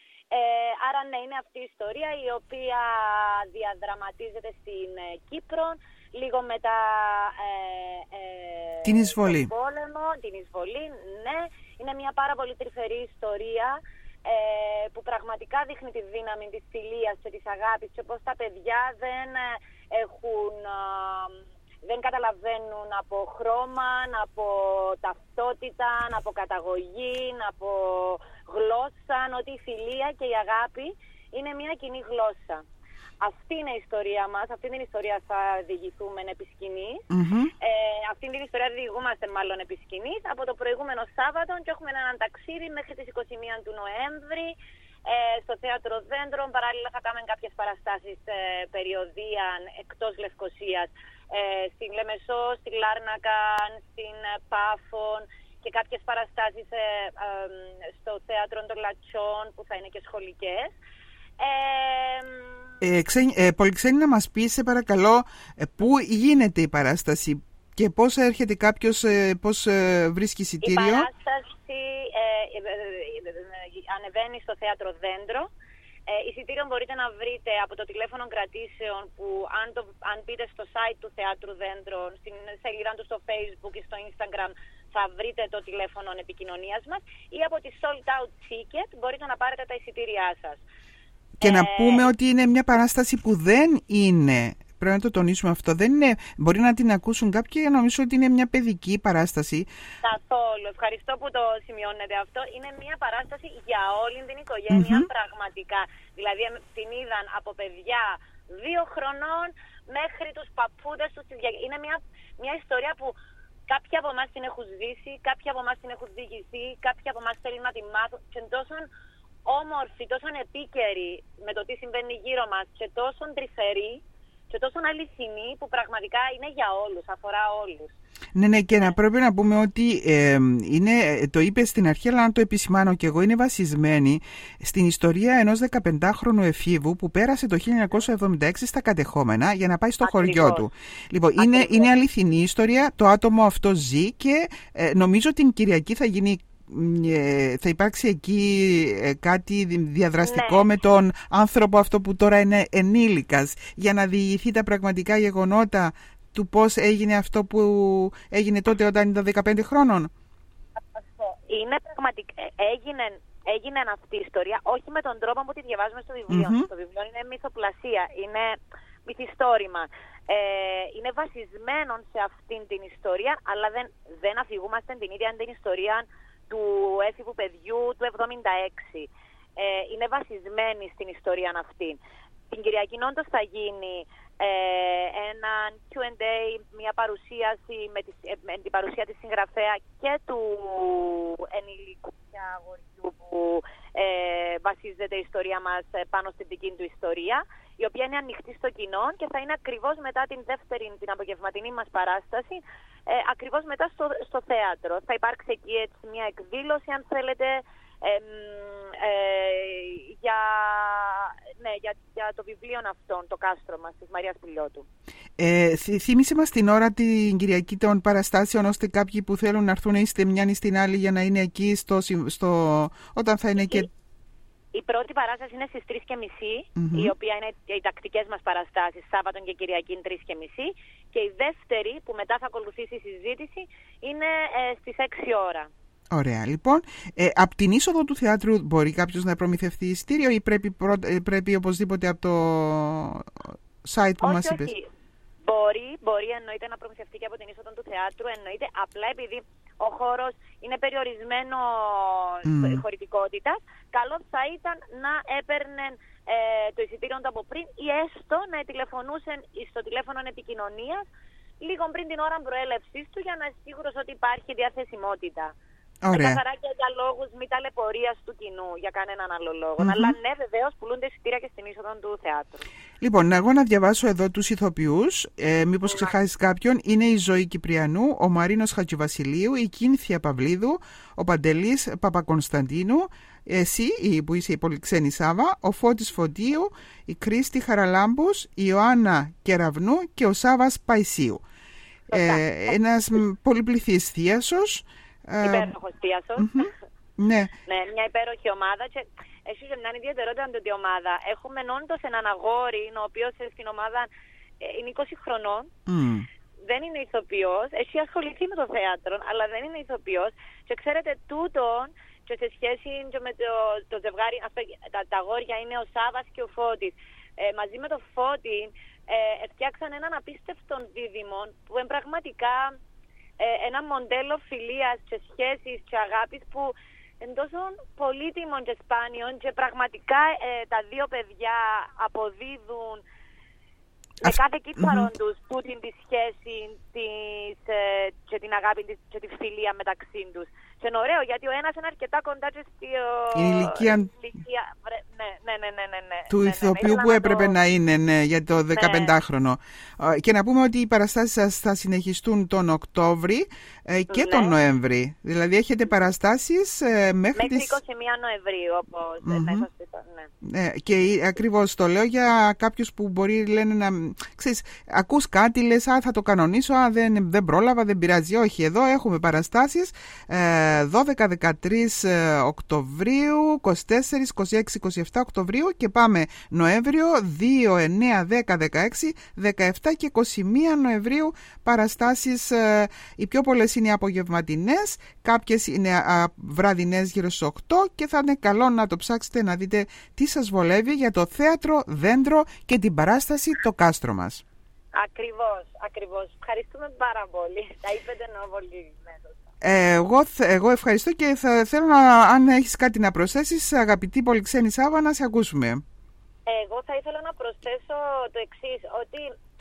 Ε, άρα ναι, είναι αυτή η ιστορία η οποία διαδραματίζεται στην ε, Κύπρο λίγο μετά ε, ε, την εισβολή. τον πόλεμο, την εισβολή, ναι. Είναι μια πάρα πολύ τρυφερή ιστορία ε, που πραγματικά δείχνει τη δύναμη της φιλίας και της αγάπης και πώς τα παιδιά δεν έχουν... δεν καταλαβαίνουν από χρώμα, από ταυτότητα, από καταγωγή, από γλώσσα, ότι η φιλία και η αγάπη είναι μια κοινή γλώσσα. Αυτή είναι η ιστορία μας, αυτή την ιστορία θα διηγηθούμε επί σκηνής. Mm-hmm. Ε, αυτή την ιστορία διηγούμαστε μάλλον επί σκηνής από το προηγούμενο Σάββατο και έχουμε έναν ταξίδι μέχρι τις είκοσι μία του Νοέμβρη ε, στο Θέατρο Δέντρων. Παράλληλα θα κάνουμε κάποιες παραστάσεις ε, περιοδία εκτός Λευκωσίας. Ε, στην Λεμεσό, στη Λάρνακα, στην ε, Πάφων και κάποιες παραστάσεις ε, ε, στο Θέατρο των Λατσιών που θα είναι και σχολικές. Ε, ε, ξέ, ε, Πολυξένη, να μας πεις σε παρακαλώ ε, πού γίνεται η παράσταση και πώς έρχεται κάποιος, ε, πώς ε, βρίσκει εισιτήριο. Η παράσταση ε, ε, ε, ε, ε, ανεβαίνει στο Θέατρο Δέντρο. Ε, εισιτήριο μπορείτε να βρείτε από το τηλέφωνο κρατήσεων που αν, το, αν μπείτε στο site του Θεάτρου Δέντρων, στην σελίδα του στο Facebook ή στο Instagram θα βρείτε το τηλέφωνο επικοινωνίας μας ή από τη Sold Out Ticket μπορείτε να πάρετε τα εισιτήριά σας. Και ε... να πούμε ότι είναι μια παράσταση που δεν είναι, πρέπει να το τονίσουμε αυτό, δεν είναι, μπορεί να την ακούσουν κάποιοι, νομίζω ότι είναι μια παιδική παράσταση. Καθόλου, ευχαριστώ που το σημειώνετε αυτό. Είναι μια παράσταση για όλη την οικογένεια, mm-hmm. πραγματικά. Δηλαδή την είδαν από παιδιά δύο χρονών μέχρι τους παππούδες τους. Είναι μια, μια ιστορία που κάποιοι από εμάς την έχουν ζήσει, κάποιοι από εμάς την έχουν διηγηθεί, κάποιοι από εμάς θέλουν να τη μάθουν και τόσο όμορφη, τόσο επίκαιρη με το τι συμβαίνει γύρω μας και τόσο τρυφερή και τόσο αληθινή που πραγματικά είναι για όλους, αφορά όλους. Ναι, ναι, και να πρέπει να πούμε ότι ε, είναι, το είπε στην αρχή, αλλά να το επισημάνω και εγώ, είναι βασισμένη στην ιστορία ενός δεκαπεντάχρονου εφήβου που πέρασε το χίλια εννιακόσια εβδομήντα έξι στα κατεχόμενα για να πάει στο Ακριβώς. χωριό του. Λοιπόν, είναι, είναι αληθινή ιστορία, το άτομο αυτό ζει και ε, νομίζω την Κυριακή θα γίνει. Θα υπάρξει εκεί κάτι διαδραστικό ναι. με τον άνθρωπο αυτό που τώρα είναι ενήλικας για να διηγηθεί τα πραγματικά γεγονότα του πώς έγινε αυτό που έγινε τότε όταν ήταν δεκαπέντε χρόνων? Είναι πραγματικά, έγινε, έγινε αυτή η ιστορία, όχι με τον τρόπο που τη διαβάζουμε στο βιβλίο. Mm-hmm. Το βιβλίο είναι μυθοπλασία, είναι μυθιστόρημα. Ε, είναι βασισμένο σε αυτήν την ιστορία, αλλά δεν, δεν αφηγούμαστε την ίδια την ιστορία του έφηβου παιδιού του εβδομήντα έξι. Ε, είναι βασισμένη στην ιστορία αυτή. Την Κυριακή όντως θα γίνει ε, ένα κιου εντ έι, μια παρουσίαση με, τη, με την παρουσία της συγγραφέα και του ενηλίκου αγοριού που ε, βασίζεται η ιστορία μας πάνω στην δική του ιστορία, η οποία είναι ανοιχτή στο κοινό και θα είναι ακριβώς μετά την δεύτερη, την απογευματινή μας παράσταση, ε, ακριβώς μετά στο, στο θέατρο. Θα υπάρξει εκεί έτσι μια εκδήλωση, αν θέλετε, Ε, ε, για, ναι, για, για το βιβλίο αυτόν, το κάστρο μας, της Μαρίας Πιλότου. Ε, θύμισε μας την ώρα την Κυριακή των παραστάσεων, ώστε κάποιοι που θέλουν να έρθουν είστε μια ή στην άλλη για να είναι εκεί στο, στο, όταν θα είναι η, και... Η πρώτη παράσταση είναι στις τρεις και μισή, mm-hmm. η οποία είναι οι τακτικές μας παραστάσεις, Σάββατο και Κυριακή τρεις και μισή, και η δεύτερη, που μετά θα ακολουθήσει η συζήτηση, είναι ε, στις έξι ώρα. Ωραία, λοιπόν. Ε, από την είσοδο του θεάτρου μπορεί κάποιος να προμηθευτεί εισιτήριο ή πρέπει, προ... πρέπει οπωσδήποτε από το site που όχι, μας είπες? Όχι, μπορεί, μπορεί εννοείται να προμηθευτεί και από την είσοδο του θεάτρου, εννοείται, απλά επειδή ο χώρος είναι περιορισμένο mm. χωρητικότητας, καλό θα ήταν να έπαιρνε ε, το εισιτήριο του από πριν ή έστω να τηλεφωνούσαν στο τηλέφωνο επικοινωνίας λίγο πριν την ώρα προέλευσης του, για να είναι σίγουρος ότι υπάρχει διαθεσιμότητα. Ωραία. Καθαρά και για λόγους μη ταλαιπωρίας του κοινού, για κανέναν άλλο λόγο. Mm-hmm. Αλλά ναι, βεβαίως πουλούνται εισιτήρια και στην είσοδο του θεάτρου. Λοιπόν, εγώ να διαβάσω εδώ τους ηθοποιούς, ε, μήπως mm-hmm. ξεχάσεις κάποιον. Είναι η Ζωή Κυπριανού, ο Μαρίνος Χατζηβασιλείου, η Κίνθια Παυλίδου, ο Παντελής Παπακωνσταντίνου, εσύ που είσαι η Πολυξένη Σάβα, ο Φώτης Φωτίου, η Κρίστη Χαραλάμπους, η Ιωάννα Κεραυνού και ο Σάβας Παϊσίου. Ε, ένας πολυπληθής θίασος. Υπέροχος θίασος. Mm-hmm. Ναι. Ναι, μια υπέροχη ομάδα. Και έχει μια ιδιαιτερότητα με την ομάδα. Έχουμε όντως έναν αγόρι, ο οποίος στην ομάδα είναι είκοσι χρονών. Mm. Δεν είναι ηθοποιός. Έχει ασχοληθεί με το θέατρο, αλλά δεν είναι ηθοποιός. Και ξέρετε, τούτον, και σε σχέση και με το, το ζευγάρι, τα, τα αγόρια είναι ο Σάβας και ο Φώτης. Ε, μαζί με το Φώτη ε, φτιάξαν έναν απίστευτο δίδυμο που είναι πραγματικά ένα μοντέλο φιλίας και σχέσης και αγάπης που είναι τόσο πολύτιμων και σπάνιων, και πραγματικά ε, τα δύο παιδιά αποδίδουν με Αυτ... κάθε κύψαρο mm-hmm. τους τούτην τη σχέση της, ε, και την αγάπη της, και τη φιλία μεταξύ τους. Και είναι ωραίο γιατί ο ένας είναι αρκετά κοντά και στη η ηλικία... ηλικία... Ναι, ναι, ναι, ναι, ναι, ναι. του ναι, ηθοποιού ναι, που ναι, έπρεπε το... να είναι, ναι, για το δεκαπεντάχρονο. Ναι. Και να πούμε ότι οι παραστάσεις σας θα συνεχιστούν τον Οκτώβρη ε, και ναι. τον Νοέμβρη. Δηλαδή έχετε παραστάσεις ε, μέχρι, μέχρι τις... είκοσι μία Νοεμβρίου, όπως mm-hmm. ναι, ναι. Ναι, και ακριβώς το λέω για κάποιους που μπορεί λένε να... Ξέρεις, ακούς κάτι, λες, α, θα το κανονίσω, α, δεν, δεν πρόλαβα, δεν πειράζει. Όχι, εδώ έχουμε παραστάσεις ε, δώδεκα δεκατρείς Οκτωβρίου, είκοσι τέσσερα, είκοσι έξι, είκοσι επτά Οκτωβρίου και πάμε Νοέμβριο, δύο, εννέα, δέκα, δεκαέξι, δεκαεπτά και είκοσι μία Νοεμβρίου παραστάσεις. Ε, οι πιο πολλές είναι απογευματινές, κάποιες είναι α, βραδινές γύρω στις οκτώ και θα είναι καλό να το ψάξετε να δείτε τι σας βολεύει για το θέατρο Δέντρο και την παράσταση Το Κάστρο μας. Ακριβώς, ακριβώς. Ευχαριστούμε πάρα πολύ. Τα είπετε ενώ πολύ μέτωσα. Ε, εγώ, εγώ ευχαριστώ και θα, θέλω να, αν έχεις κάτι να προσθέσεις, αγαπητή Πολυξένη Σάβα, να σε ακούσουμε. Εγώ θα ήθελα να προσθέσω το εξής, ότι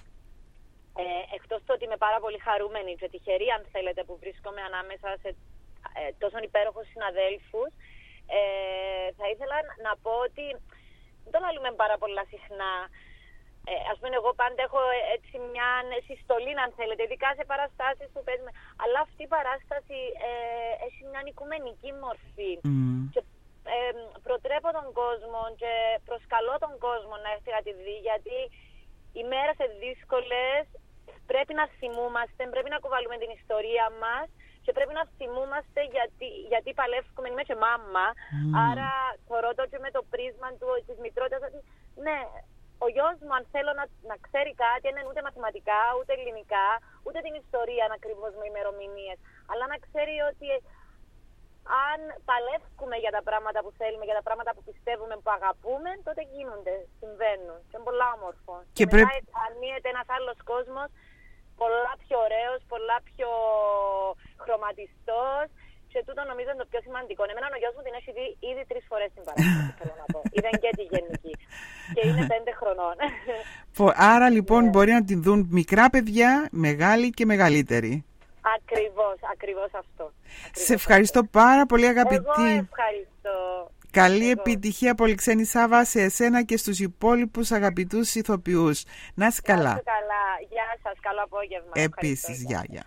ε, εκτός του ότι είμαι πάρα πολύ χαρούμενη και τυχερή, αν θέλετε, που βρίσκομαι ανάμεσα σε ε, τόσο υπέροχους συναδέλφους, ε, θα ήθελα να πω ότι δεν το λέμε πάρα πολλά συχνά. Ε, ας πούμε, εγώ πάντα έχω έτσι μια συστολή, αν θέλετε, ειδικά σε παραστάσεις που παίζουμε. Αλλά αυτή η παράσταση ε, έχει μια οικουμενική μορφή. Mm. Και ε, προτρέπω τον κόσμο και προσκαλώ τον κόσμο να έρθει να τη δει, γιατί οι μέρες είναι δύσκολες, πρέπει να θυμούμαστε, πρέπει να κουβαλούμε την ιστορία μας και πρέπει να θυμούμαστε γιατί, γιατί παλεύουμε, είμαι και μάμα, mm. άρα θωρώ το και με το πρίσμα του, της μητρότητας, ότι ναι, ο γιος μου, αν θέλω να, να ξέρει κάτι, δεν είναι ούτε μαθηματικά, ούτε ελληνικά, ούτε την ιστορία ακριβώς με ημερομηνίες. Αλλά να ξέρει ότι αν παλεύουμε για τα πράγματα που θέλουμε, για τα πράγματα που πιστεύουμε, που αγαπούμε, τότε γίνονται, συμβαίνουν. Και είναι πολλά όμορφο. Και, και μετά πρέ... ανοίγεται ένας άλλος κόσμος, πολλά πιο ωραίος, πολλά πιο χρωματιστός. Και τούτο νομίζω είναι το πιο σημαντικό. Εμένα ο γιος μου την έχει δει ήδη τρεις φορές την παράσταση, θέλω να πω. Είδαν και τη γενική. Και είναι πέντε χρονών. Άρα λοιπόν yeah. μπορεί να την δουν μικρά παιδιά, μεγάλοι και μεγαλύτεροι. Ακριβώς, ακριβώς αυτό. Ακριβώς σε ευχαριστώ αυτό. πάρα πολύ, αγαπητή. Εγώ ευχαριστώ. Καλή Εγώ. επιτυχία, Πολυξένη Σάβα, σε εσένα και στους υπόλοιπους αγαπητούς ηθοποιούς. Να είσαι καλά. Να είσαι καλά. Γεια σας, καλό απόγευμα. Επίσης, γεια, γεια.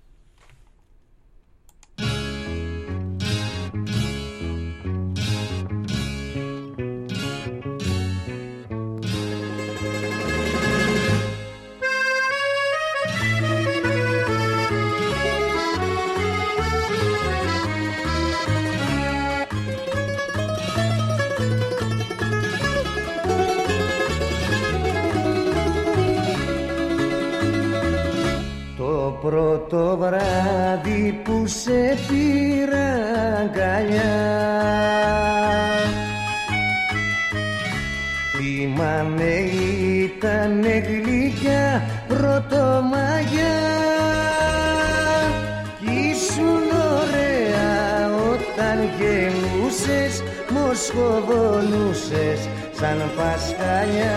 Πρώτο βράδυ που σε πήρα αγκαλιά, θυμάμαι ήτανε γλυκιά πρωτομαγιά, κι ήσουν ωραία όταν γελούσες, μοσχοβολούσες σαν πασχαλιά.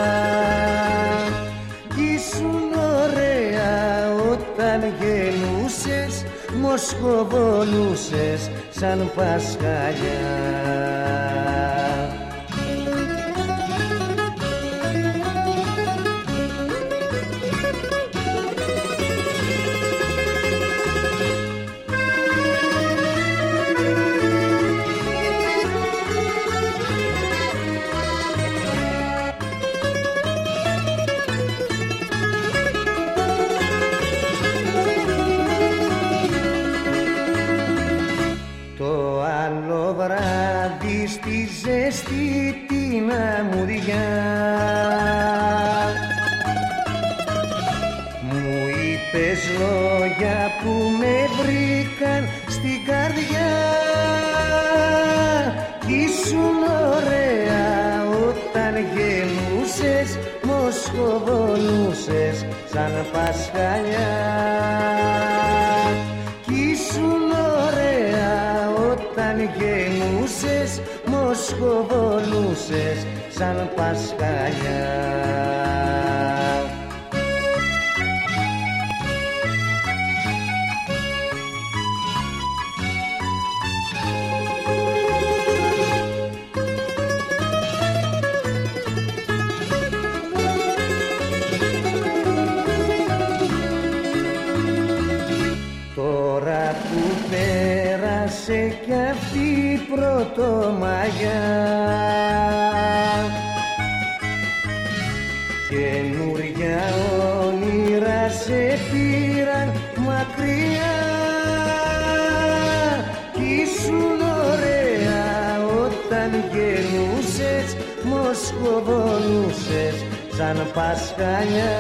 Κι ήσουν ωραία όταν γελούσες, μοσχοβολούσες σαν πασχαλιά. Στη ζέστη την αμμουδιά μου είπες λόγια που με βρήκαν στην καρδιά, κι ήσουν ωραία όταν γελούσες, μοσχοβολούσες σαν πασχαλιά. Κι ήσουν ωραία όταν γελούσες, μοσχοβολούσες σαν πασχαλιά. Τώρα που πέρασε κι αυτή η πρωτομαγιά, καινούρια όνειρα σε πήραν μακριά, κι ήσουν ωραία όταν γελούσες, μοσχοβολούσες σαν πασχαλιά.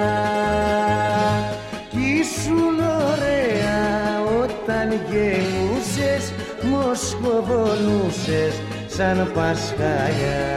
Κι ήσουν ωραία όταν γελούσες, μοσχοβολούσες σαν πασχαλιά.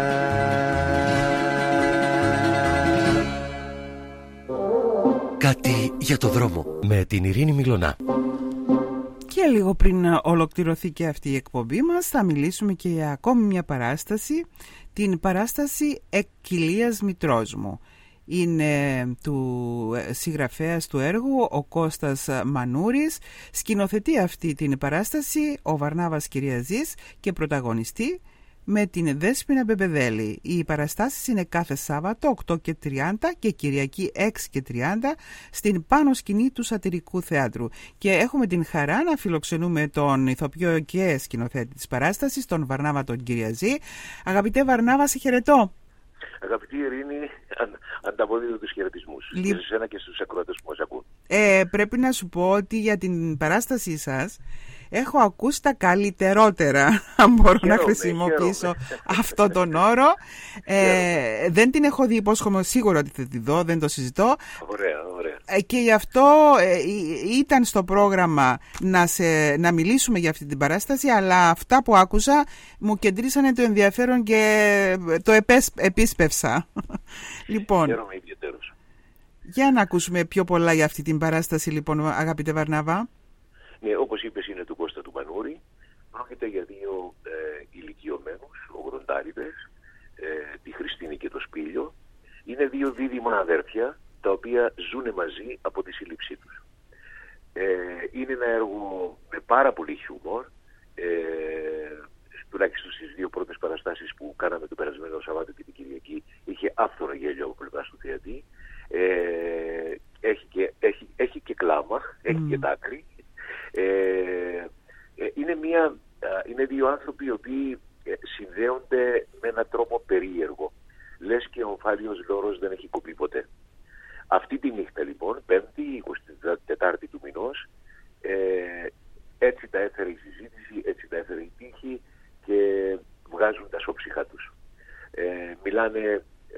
Κάτι για το δρόμο με την Ειρήνη Μιλωνά. Και λίγο πριν ολοκληρωθεί και αυτή η εκπομπή μας, θα μιλήσουμε και για ακόμη μια παράσταση, την παράσταση «Εκκυλίας Μητρός μου». Είναι του συγγραφέας του έργου ο Κώστας Μανούρης. Σκηνοθετεί αυτή την παράσταση ο Βαρνάβας Κυριαζής και πρωταγωνιστή με την Δέσποινα Μπεμπεδέλη. Οι παραστάσεις είναι κάθε Σάββατο οκτώ και τριάντα και Κυριακή έξι και τριάντα στην πάνω σκηνή του Σατυρικού Θεάτρου. Και έχουμε την χαρά να φιλοξενούμε τον ηθοποιό και σκηνοθέτη της παράστασης, τον Βαρνάβα τον Κυριαζή. Αγαπητέ Βαρνάβα, σε χαιρετώ. Αγαπητή Ειρήνη, αν, ανταποδίδω τους χαιρετισμούς Λι... και σε εσένα και στους ακροατές που μας ακούν. Ε, πρέπει να σου πω ότι για την παράστασή σας έχω ακούσει τα καλύτερότερα, αν μπορώ χαίρομαι, να χρησιμοποιήσω χαίρομαι. αυτόν τον όρο. ε, δεν την έχω δει, υπόσχομαι σίγουρα ότι θα τη δω, δεν το συζητώ. Ωραία, ωραία. Ε, και γι' αυτό ε, ήταν στο πρόγραμμα να, σε, να μιλήσουμε για αυτή την παράσταση, αλλά αυτά που άκουσα μου κεντρήσανε το ενδιαφέρον και το επέσ, επίσπευσα. Λοιπόν, Χαίρομαι ιδιαίτερος. για να ακούσουμε πιο πολλά για αυτή την παράσταση, λοιπόν, αγαπητέ Βαρνάβα. Ναι, όπως είπες, είναι του Κώστα του Μανούρη. Πρόκειται για δύο ε, ηλικιωμένους, ογδοντάριδες, ε, τη Χριστίνη και το Σπήλιο. Είναι δύο δίδυμα αδέρφια, τα οποία ζουν μαζί από τη σύλληψή τους. Ε, είναι ένα έργο με πάρα πολύ χιούμορ, ε, τουλάχιστον στις δύο πρώτες παραστάσεις που κάναμε το περασμένο Σαββάτο και την Κυριακή, είχε άφθονο γέλιο από πλευράς του θεατή. Ε, έχει, και, έχει, έχει και κλάμα, έχει mm. και δάκρυ. Ε, ε, είναι, μια, είναι δύο άνθρωποι οι οποίοι συνδέονται με έναν τρόπο περίεργο. Λες και ο ομφάλιος λόρος δεν έχει κοπεί ποτέ. Αυτή τη νύχτα, λοιπόν, Πέμπτη, εικοστή τέταρτη του μηνός, ε, έτσι τα έφερε η συζήτηση, έτσι τα έφερε η τύχη και βγάζουν τα σώψυχα τους. Ε, μιλάνε ε,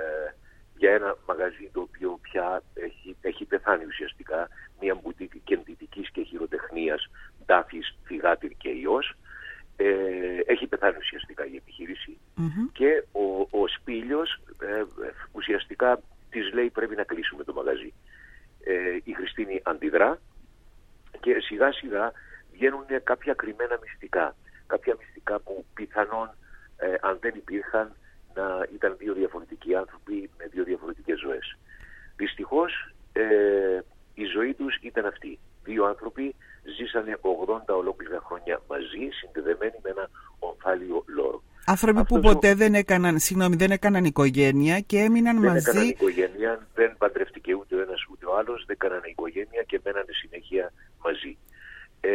για ένα μαγαζί το οποίο πια έχει, έχει πεθάνει ουσιαστικά, μια μπουτίκ κεντητικής και χειροτεχνίας, Ντάφης, Φυγάτηρ και Ιός. Ε, έχει πεθάνει ουσιαστικά η επιχείρηση mm-hmm. και ο, ο Σπήλιος ε, ουσιαστικά της λέει πρέπει να κλείσουμε το μαγαζί. Ε, η Χριστίνη αντιδρά και σιγά σιγά βγαίνουν κάποια κρυμμένα μυστικά. Κάποια μυστικά που πιθανόν ε, αν δεν υπήρχαν να ήταν δύο διαφορετικοί άνθρωποι με δύο διαφορετικές ζωές. Δυστυχώς ε, η ζωή τους ήταν αυτή. Δύο άνθρωποι ζήσανε ογδόντα ολόκληρα χρόνια μαζί, συνδεδεμένοι με ένα ομφάλιο λόρο. Άνθρωποι Αυτός που ποτέ ο... δεν έκαναν, συγγνώμη, δεν έκαναν οικογένεια και έμειναν δεν μαζί. Δεν έκαναν οικογένεια, δεν παντρευτηκε ούτε ο ένας ούτε ο άλλος, δεν έκαναν οικογένεια και μένανε συνέχεια μαζί. Ε,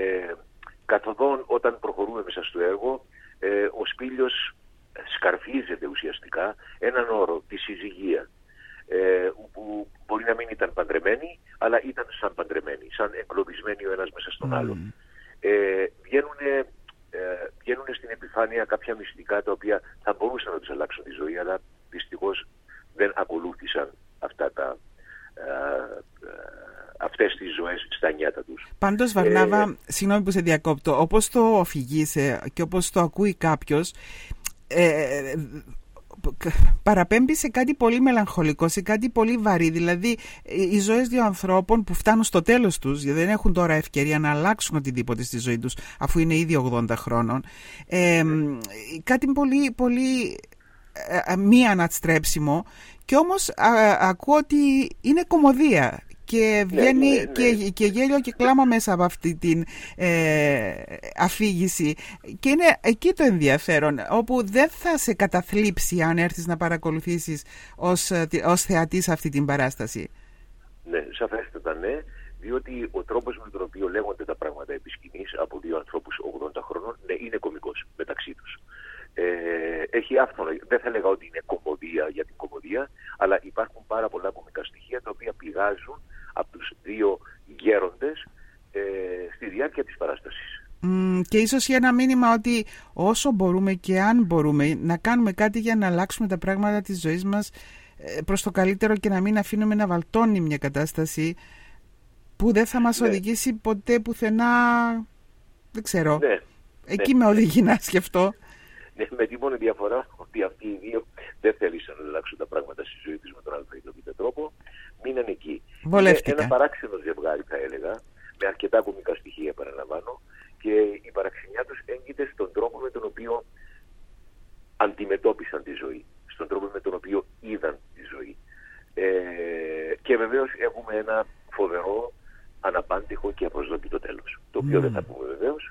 καθοδόν όταν προχωρούμε μέσα στο έργο, ε, ο Σπήλιος σκαρφίζεται ουσιαστικά έναν όρο, τη συζυγία, ε, που μπορεί να μην ήταν παντρεμένοι, αλλά ήταν σαν παντρεμένοι, σαν εγκλωβισμένοι ο ένας μέσα στον mm. άλλον. Ε, βγαίνουνε, ε, βγαίνουνε στην επιφάνεια κάποια μυστικά τα οποία θα μπορούσαν να τους αλλάξουν τη ζωή, αλλά δυστυχώς δεν ακολούθησαν αυτά τα, ε, ε, αυτές τις ζωές στα νιάτα τους. Πάντως, Βαρνάβα, ε, συγγνώμη που σε διακόπτω, όπως το αφηγείσαι και όπως το ακούει κάποιος, ε, παραπέμπει σε κάτι πολύ μελαγχολικό, σε κάτι πολύ βαρύ. Δηλαδή οι ζωές δύο ανθρώπων που φτάνουν στο τέλος τους, γιατί δεν έχουν τώρα ευκαιρία να αλλάξουν οτιδήποτε στη ζωή τους αφού είναι ήδη ογδόντα χρόνων, ε, κάτι πολύ, πολύ ε, μη αναστρέψιμο, και όμως α, ακούω ότι είναι κωμωδία και βγαίνει ναι, ναι, ναι. Και, και γέλιο και κλάμα μέσα από αυτή την ε, αφήγηση, και είναι εκεί το ενδιαφέρον, όπου δεν θα σε καταθλίψει αν έρθεις να παρακολουθήσεις ως, ως θεατής αυτή την παράσταση. Ναι, σαφέστατα ναι, διότι ο τρόπος με τον οποίο λέγονται τα πράγματα επί σκηνής από δύο ανθρώπους ογδόντα χρονών, ναι, είναι κωμικός μεταξύ τους. Ε, έχει άφθονο, δεν θα έλεγα ότι είναι κωμωδία για την κωμωδία, αλλά υπάρχουν πάρα πολλά κωμικά στοιχεία τα οποία πηγάζουν από τους δύο γέροντες ε, στη διάρκεια της παράστασης. Mm, και ίσως για ένα μήνυμα ότι όσο μπορούμε και αν μπορούμε να κάνουμε κάτι για να αλλάξουμε τα πράγματα της ζωής μας ε, προς το καλύτερο, και να μην αφήνουμε να βαλτώνει μια κατάσταση που δεν θα μας ναι. οδηγήσει ποτέ πουθενά, δεν ξέρω. Ναι. Εκεί ναι. με οδηγεί να σκεφτώ. Ναι, με τη μόνη διαφορά ότι αυτοί οι δύο δεν θέλησαν να αλλάξουν τα πράγματα στη ζωή τους με τον α ή τον β τρόπο, μείναν εκεί. Βολεύτηκα. Είναι ένα παράξενο ζευγάρι, θα έλεγα, με αρκετά κωμικά στοιχεία, επαναλαμβάνω, και η παραξενιά τους έγκυται στον τρόπο με τον οποίο αντιμετώπισαν τη ζωή, στον τρόπο με τον οποίο είδαν τη ζωή. Ε, και βεβαίως έχουμε ένα φοβερό, αναπάντηχο και απροσδόκητο τέλος, το οποίο mm. δεν θα πούμε βεβαίως.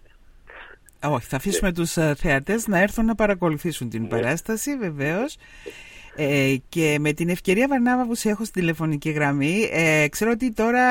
Όχι, θα αφήσουμε yeah. τους θεατές να έρθουν να παρακολουθήσουν την yeah. παράσταση, βεβαίως. Ε, και με την ευκαιρία, Βαρνάβα, που σε έχω στην τηλεφωνική γραμμή, ε, ξέρω ότι τώρα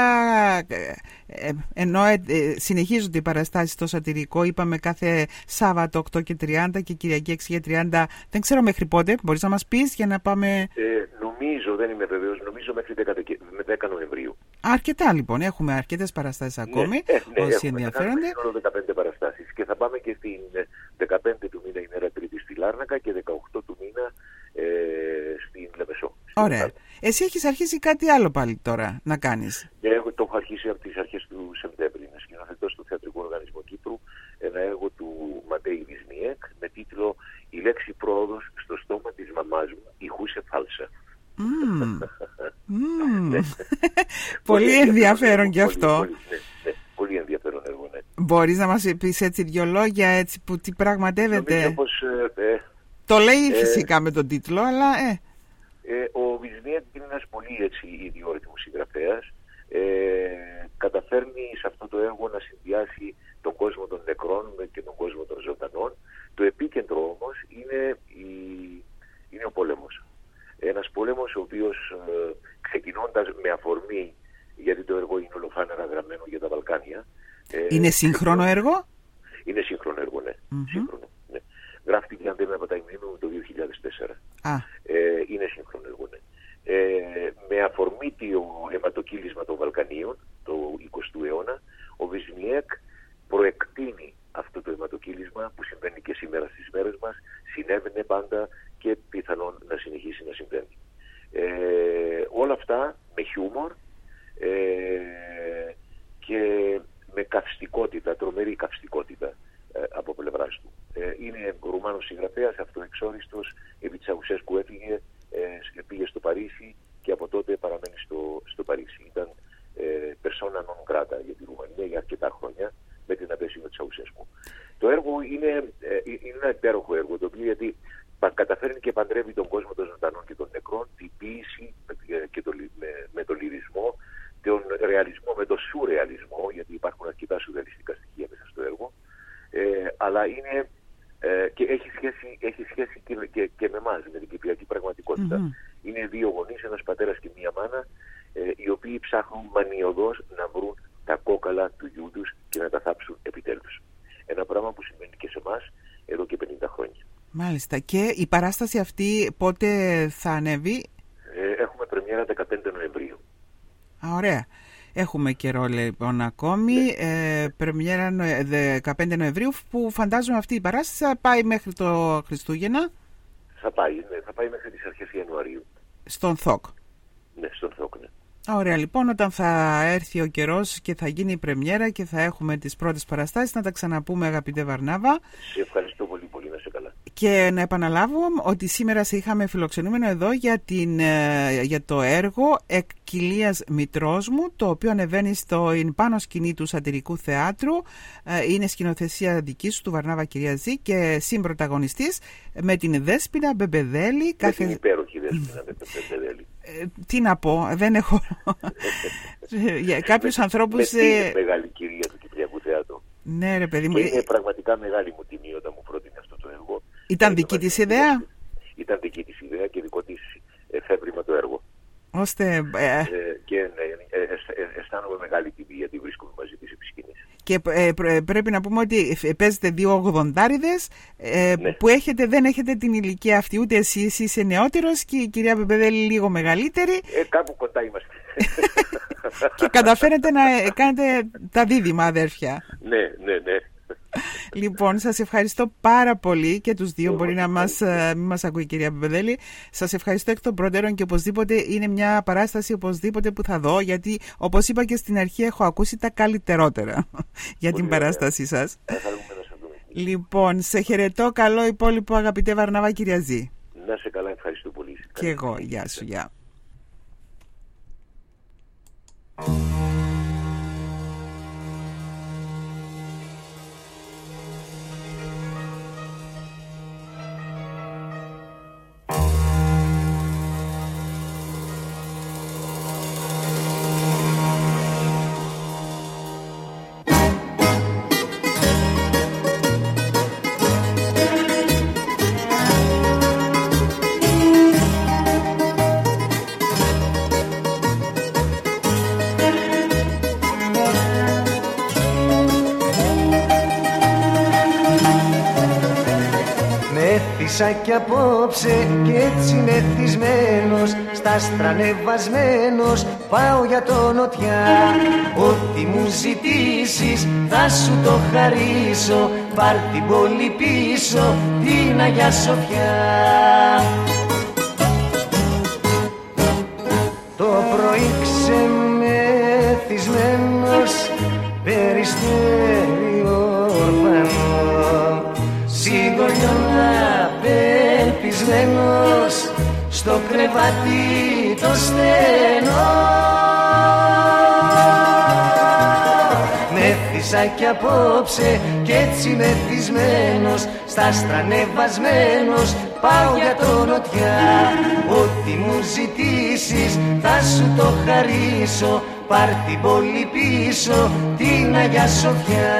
ε, ενώ ε, ε, συνεχίζονται οι παραστάσεις στο Σατυρικό, είπαμε κάθε Σάββατο οκτώ και τριάντα και Κυριακή έξι και τριάντα, δεν ξέρω μέχρι πότε, μπορείς να μας πεις για να πάμε... Ε, νομίζω, δεν είμαι βεβαίως, νομίζω μέχρι δέκα Νοεμβρίου. Αρκετά λοιπόν, έχουμε αρκετές παραστάσεις ακόμη, ναι, ναι, όσοι ενδιαφέρονται. Έχουμε δεκαπέντε παραστάσεις και θα πάμε και στην δεκαπέντε του μήνα ημέρα Τρίτη στη Λάρνακα και δεκαοκτώ του μήνα ε, στην Λεμεσό. Ωραία. Στην Εσύ έχεις αρχίσει κάτι άλλο πάλι τώρα να κάνεις. Ναι, το έχω αρχίσει από τις αρχές του Σεπτέμβρη. Να σκηνοθετώ στο Θεατρικό Οργανισμό Κύπρου ένα έργο του Ματέη Βυσνιέκ με τίτλο «Η λέξη πρόοδος στο στόμα της μαμάς μου ηχούσε φάλσα». Mm. mm. Πολύ ενδιαφέρον κι αυτό. Πολύ, ναι, ναι, πολύ ενδιαφέρον έργο, ναι. Μπορείς να μας πεις έτσι δύο λόγια, έτσι, που τι πραγματεύεται? Πως, ε, ε, το λέει ε, φυσικά με τον τίτλο, αλλά ε. Ε, ο Βυσνιέκ είναι ένας πολύ έτσι ιδιόρυτμος συγγραφέας. Ε, καταφέρνει σε αυτό το έργο να συνδυάσει τον κόσμο των νεκρών και τον κόσμο των ζωντανών. Το επίκεντρο όμως είναι, η, είναι ο πόλεμος. Ένας πόλεμος ο οποίος ε, ξεκινώντας με αφορμή, γιατί το έργο είναι ολοφάνερα γραμμένο για τα Βαλκάνια. Ε, είναι σύγχρονο έργο? Είναι σύγχρονο έργο, ναι. Mm-hmm. Σύγχρονο, ναι. Γράφτηκε, αν δεν με αποταγμένου, το δύο χιλιάδες τέσσερα. Ah. Ε, είναι σύγχρονο έργο, ναι. Ε, με αφορμή το αιματοκύλισμα των Βαλκανίων, το εικοστού αιώνα, ο Βυσνιέκ προεκτείνει αυτό το αιματοκύλισμα που συμβαίνει και σήμερα στις μέρες μας, συνέβαινε πάντα και πιθανόν να συνεχίσει να συμβαίνει. Ε, όλα αυτά με χιούμορ ε, και με καυστικότητα, τρομερή καυστικότητα ε, από πλευράς του. Ε, είναι Ρουμάνος συγγραφέας, αυτοεξόριστος, επί Τσαουσέσκου έφυγε, ε, πήγε στο Παρίσι και από τότε παραμένει στο, στο Παρίσι. Ήταν ε, persona non grata για τη Ρουμανία για αρκετά χρόνια με την απέσιο Τσαουσέσκου. Το έργο είναι, ε, είναι ένα υπέροχο έργο, το οποίο γιατί καταφέρνει και παντρεύει τον κόσμο των ζωντανών και των νεκρών, την ποίηση και το, με, με τον λυρισμό, τον ρεαλισμό με τον σουρεαλισμό, γιατί υπάρχουν αρκετά σουρεαλιστικά στοιχεία μέσα στο έργο, ε, αλλά είναι ε, και έχει σχέση, έχει σχέση και, και, και με εμάς, με την κυπριακή πραγματικότητα. Mm-hmm. Είναι δύο γονείς, ένας πατέρας και μία μάνα, ε, οι οποίοι ψάχνουν μανιωδώς να βρουν τα κόκαλα του γιού τους και να τα θάψουν επιτέλους. Ένα πράγμα που συμβαίνει και σε εμάς εδώ και πενήντα χρόνια. Μάλιστα. Και η παράσταση αυτή πότε θα ανέβει? Ε, έχουμε πρεμιέρα δεκαπέντε Νοεμβρίου. Α, ωραία. Έχουμε καιρό λοιπόν ακόμη. Ναι. Ε, πρεμιέρα δεκαπέντε Νοεμβρίου, που φαντάζομαι αυτή η παράσταση θα πάει μέχρι το Χριστούγεννα. Θα πάει, ναι, θα πάει μέχρι τις αρχές Ιανουαρίου. Στον ΘΟΚ. Ναι, στον ΘΟΚ, ναι. Ωραία, λοιπόν, όταν θα έρθει ο καιρός και θα γίνει η πρεμιέρα και θα έχουμε τις πρώτες παραστάσεις, να τα ξαναπούμε, αγαπητέ Βαρνάβα. Σε ευχαριστώ πολύ, πολύ, να σε καλά. Και να επαναλάβω ότι σήμερα σε είχαμε φιλοξενούμενο εδώ για, την, για το έργο «Εκ κοιλίας μητρός μου», το οποίο ανεβαίνει στο πάνω σκηνή του Σατυρικού Θεάτρου. Είναι σκηνοθεσία δική σου, του Βαρνάβα Κυριαζή, και συμπρωταγωνιστής με την Δέσποινα Μπεμπεδέλη. Με κάθε... την υπέροχη Δέσποινα Μπεμπεδέλη. Ε, τι να πω, δεν έχω. Για κάποιους ανθρώπους. Με την μεγάλη κυρία του Κυπριακού Θεάτρου. Ναι, ρε παιδί μου. Και είναι πραγματικά μεγάλη μου τιμή όταν μου πρότεινε αυτό το έργο. Ήταν δική της ιδέα? Ήταν δική της ιδέα και δικό της εφεύρημα το έργο. Ώστε. Ε... Ε, και ναι, ε, ε, ε, αισθάνομαι μεγάλη τιμή γιατί βρίσκομαι μαζί της επί σκηνής. Και ε, πρέπει να πούμε ότι παίζετε δύο ογδοντάριδες ε, ναι. που έχετε, δεν έχετε την ηλικία αυτή, ούτε εσύ, εσύ είσαι νεότερος και η κυρία Μπεμπεδέλη λίγο μεγαλύτερη. Ε, κάπου κοντά είμαστε. Και καταφέρετε να κάνετε τα δίδυμα αδέρφια. Ναι, ναι, ναι. Λοιπόν, σας ευχαριστώ πάρα πολύ και τους δύο. Μπορεί να μας, μην μας ακούει η κυρία Μπεμπεδέλη. Σας ευχαριστώ εκ των προτέρων και οπωσδήποτε είναι μια παράσταση οπωσδήποτε που θα δω, γιατί όπως είπα και στην αρχή έχω ακούσει τα καλύτερότερα για την παράστασή σας. Λοιπόν, σε χαιρετώ, καλό υπόλοιπο, αγαπητέ Βαρνάβα Κυριαζή. Να σε καλά, ευχαριστώ πολύ. Και εγώ, γεια σου, γεια. Μέθησα κι απόψε κι έτσι μεθυσμένος, στα στρανεβασμένος πάω για το νοτιά. Ό,τι μου ζητήσεις θα σου το χαρίσω, πάρ' την πόλη πίσω, την Αγιά Σοφιά. Το πρωί ξεμεθυσμένος, περιστέρι ορφανό, σιγουριά απελπισμένος, στο κρεβάτι το στενό. Μέθησα κι απόψε κι έτσι μεθυσμένος, στα στρανεβασμένος πάω για το νοτιά. Ό,τι μου ζητήσεις θα σου το χαρίσω, πάρ' την πόλη πίσω, την Αγιά Σοφιά.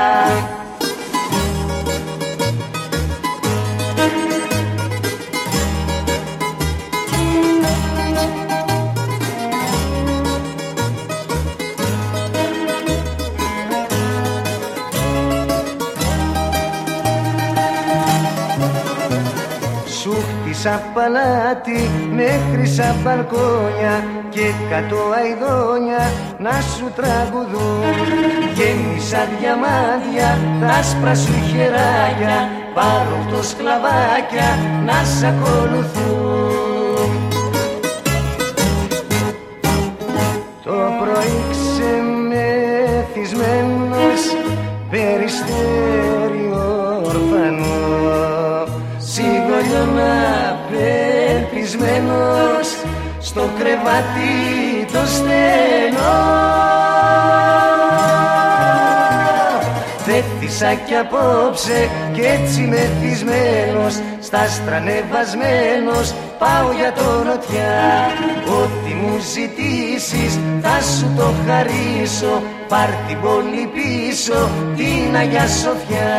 Σαν παλάτι μέχρι σαν μπαλκόνια και κάτω αηδόνια να σου τραγουδούν. Γέμισα διαμάντια τα άσπρα σου χεράκια, πάροχτο σκλαβάκια να σ' ακολουθούν. Το πρωί ξεμεθυσμένος, περιστέρι ορφανό, σιγουριά απελπισμένος, στο κρεβάτι το στενό. Μέθησα κι απόψε κι έτσι μεθυσμένος, στα στρανεβασμένος πάω για το νοτιά. Ό,τι μου ζητήσεις θα σου το χαρίσω, πάρ' την πόλη πίσω, την Αγιά Σοφιά.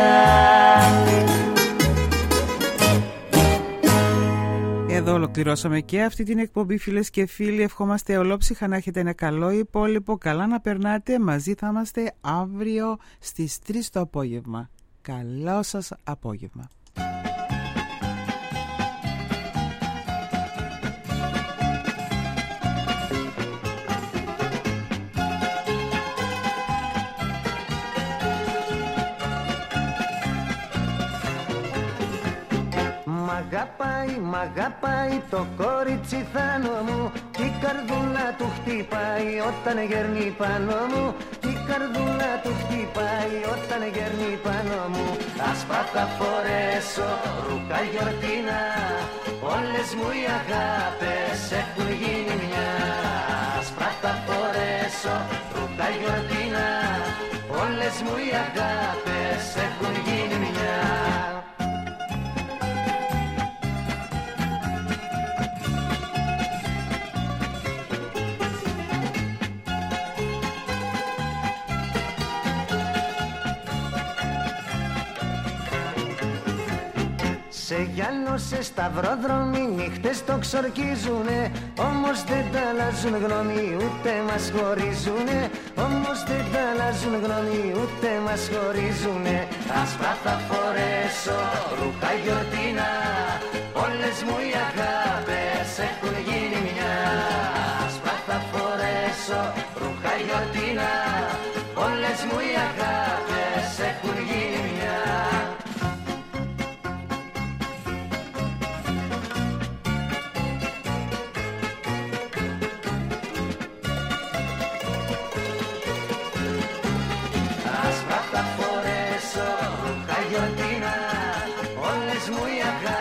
Εδώ ολοκληρώσαμε και αυτή την εκπομπή, φίλες και φίλοι. Ευχόμαστε ολόψυχα να έχετε ένα καλό υπόλοιπο. Καλά να περνάτε. Μαζί θα είμαστε αύριο στις τρεις το απόγευμα. Καλό σας απόγευμα. Μ' αγαπάει, μ' αγαπάει το κόριτσι θάνο μου, κι η καρδούλα του χτυπάει όταν γέρνει πάνω μου, κι η καρδούλα του χτυπάει όταν γέρνει πάνω μου. Άσπρα θα φορέσω ρούχα γιορτινά, όλες μου οι αγάπες έχουν γίνει μια. Άσπρα θα φορέσω ρούχα γιορτινά, όλες μου οι αγάπες έχουν γίνει μια. Σε γυαλό, σε σταυρόδρομοι, νύχτες το ξορκίζουνε, όμως δεν τα αλλάζουν γνώμη, ούτε μας χωρίζουνε. Όμως δεν τα αλλάζουν γνώμη, ούτε μας χωρίζουνε. Άσπρα θα φορέσω ρούχα γιορτινά, όλες μου οι αγάπες έχουν γίνει μια. Άσπρα θα φορέσω ρούχα γιορτινά, όλες μου οι αγάπες έχουν γίνει μια. Άσπρα θα φορέσω ρούχα γιορτινά, όλες μου οι αγάπες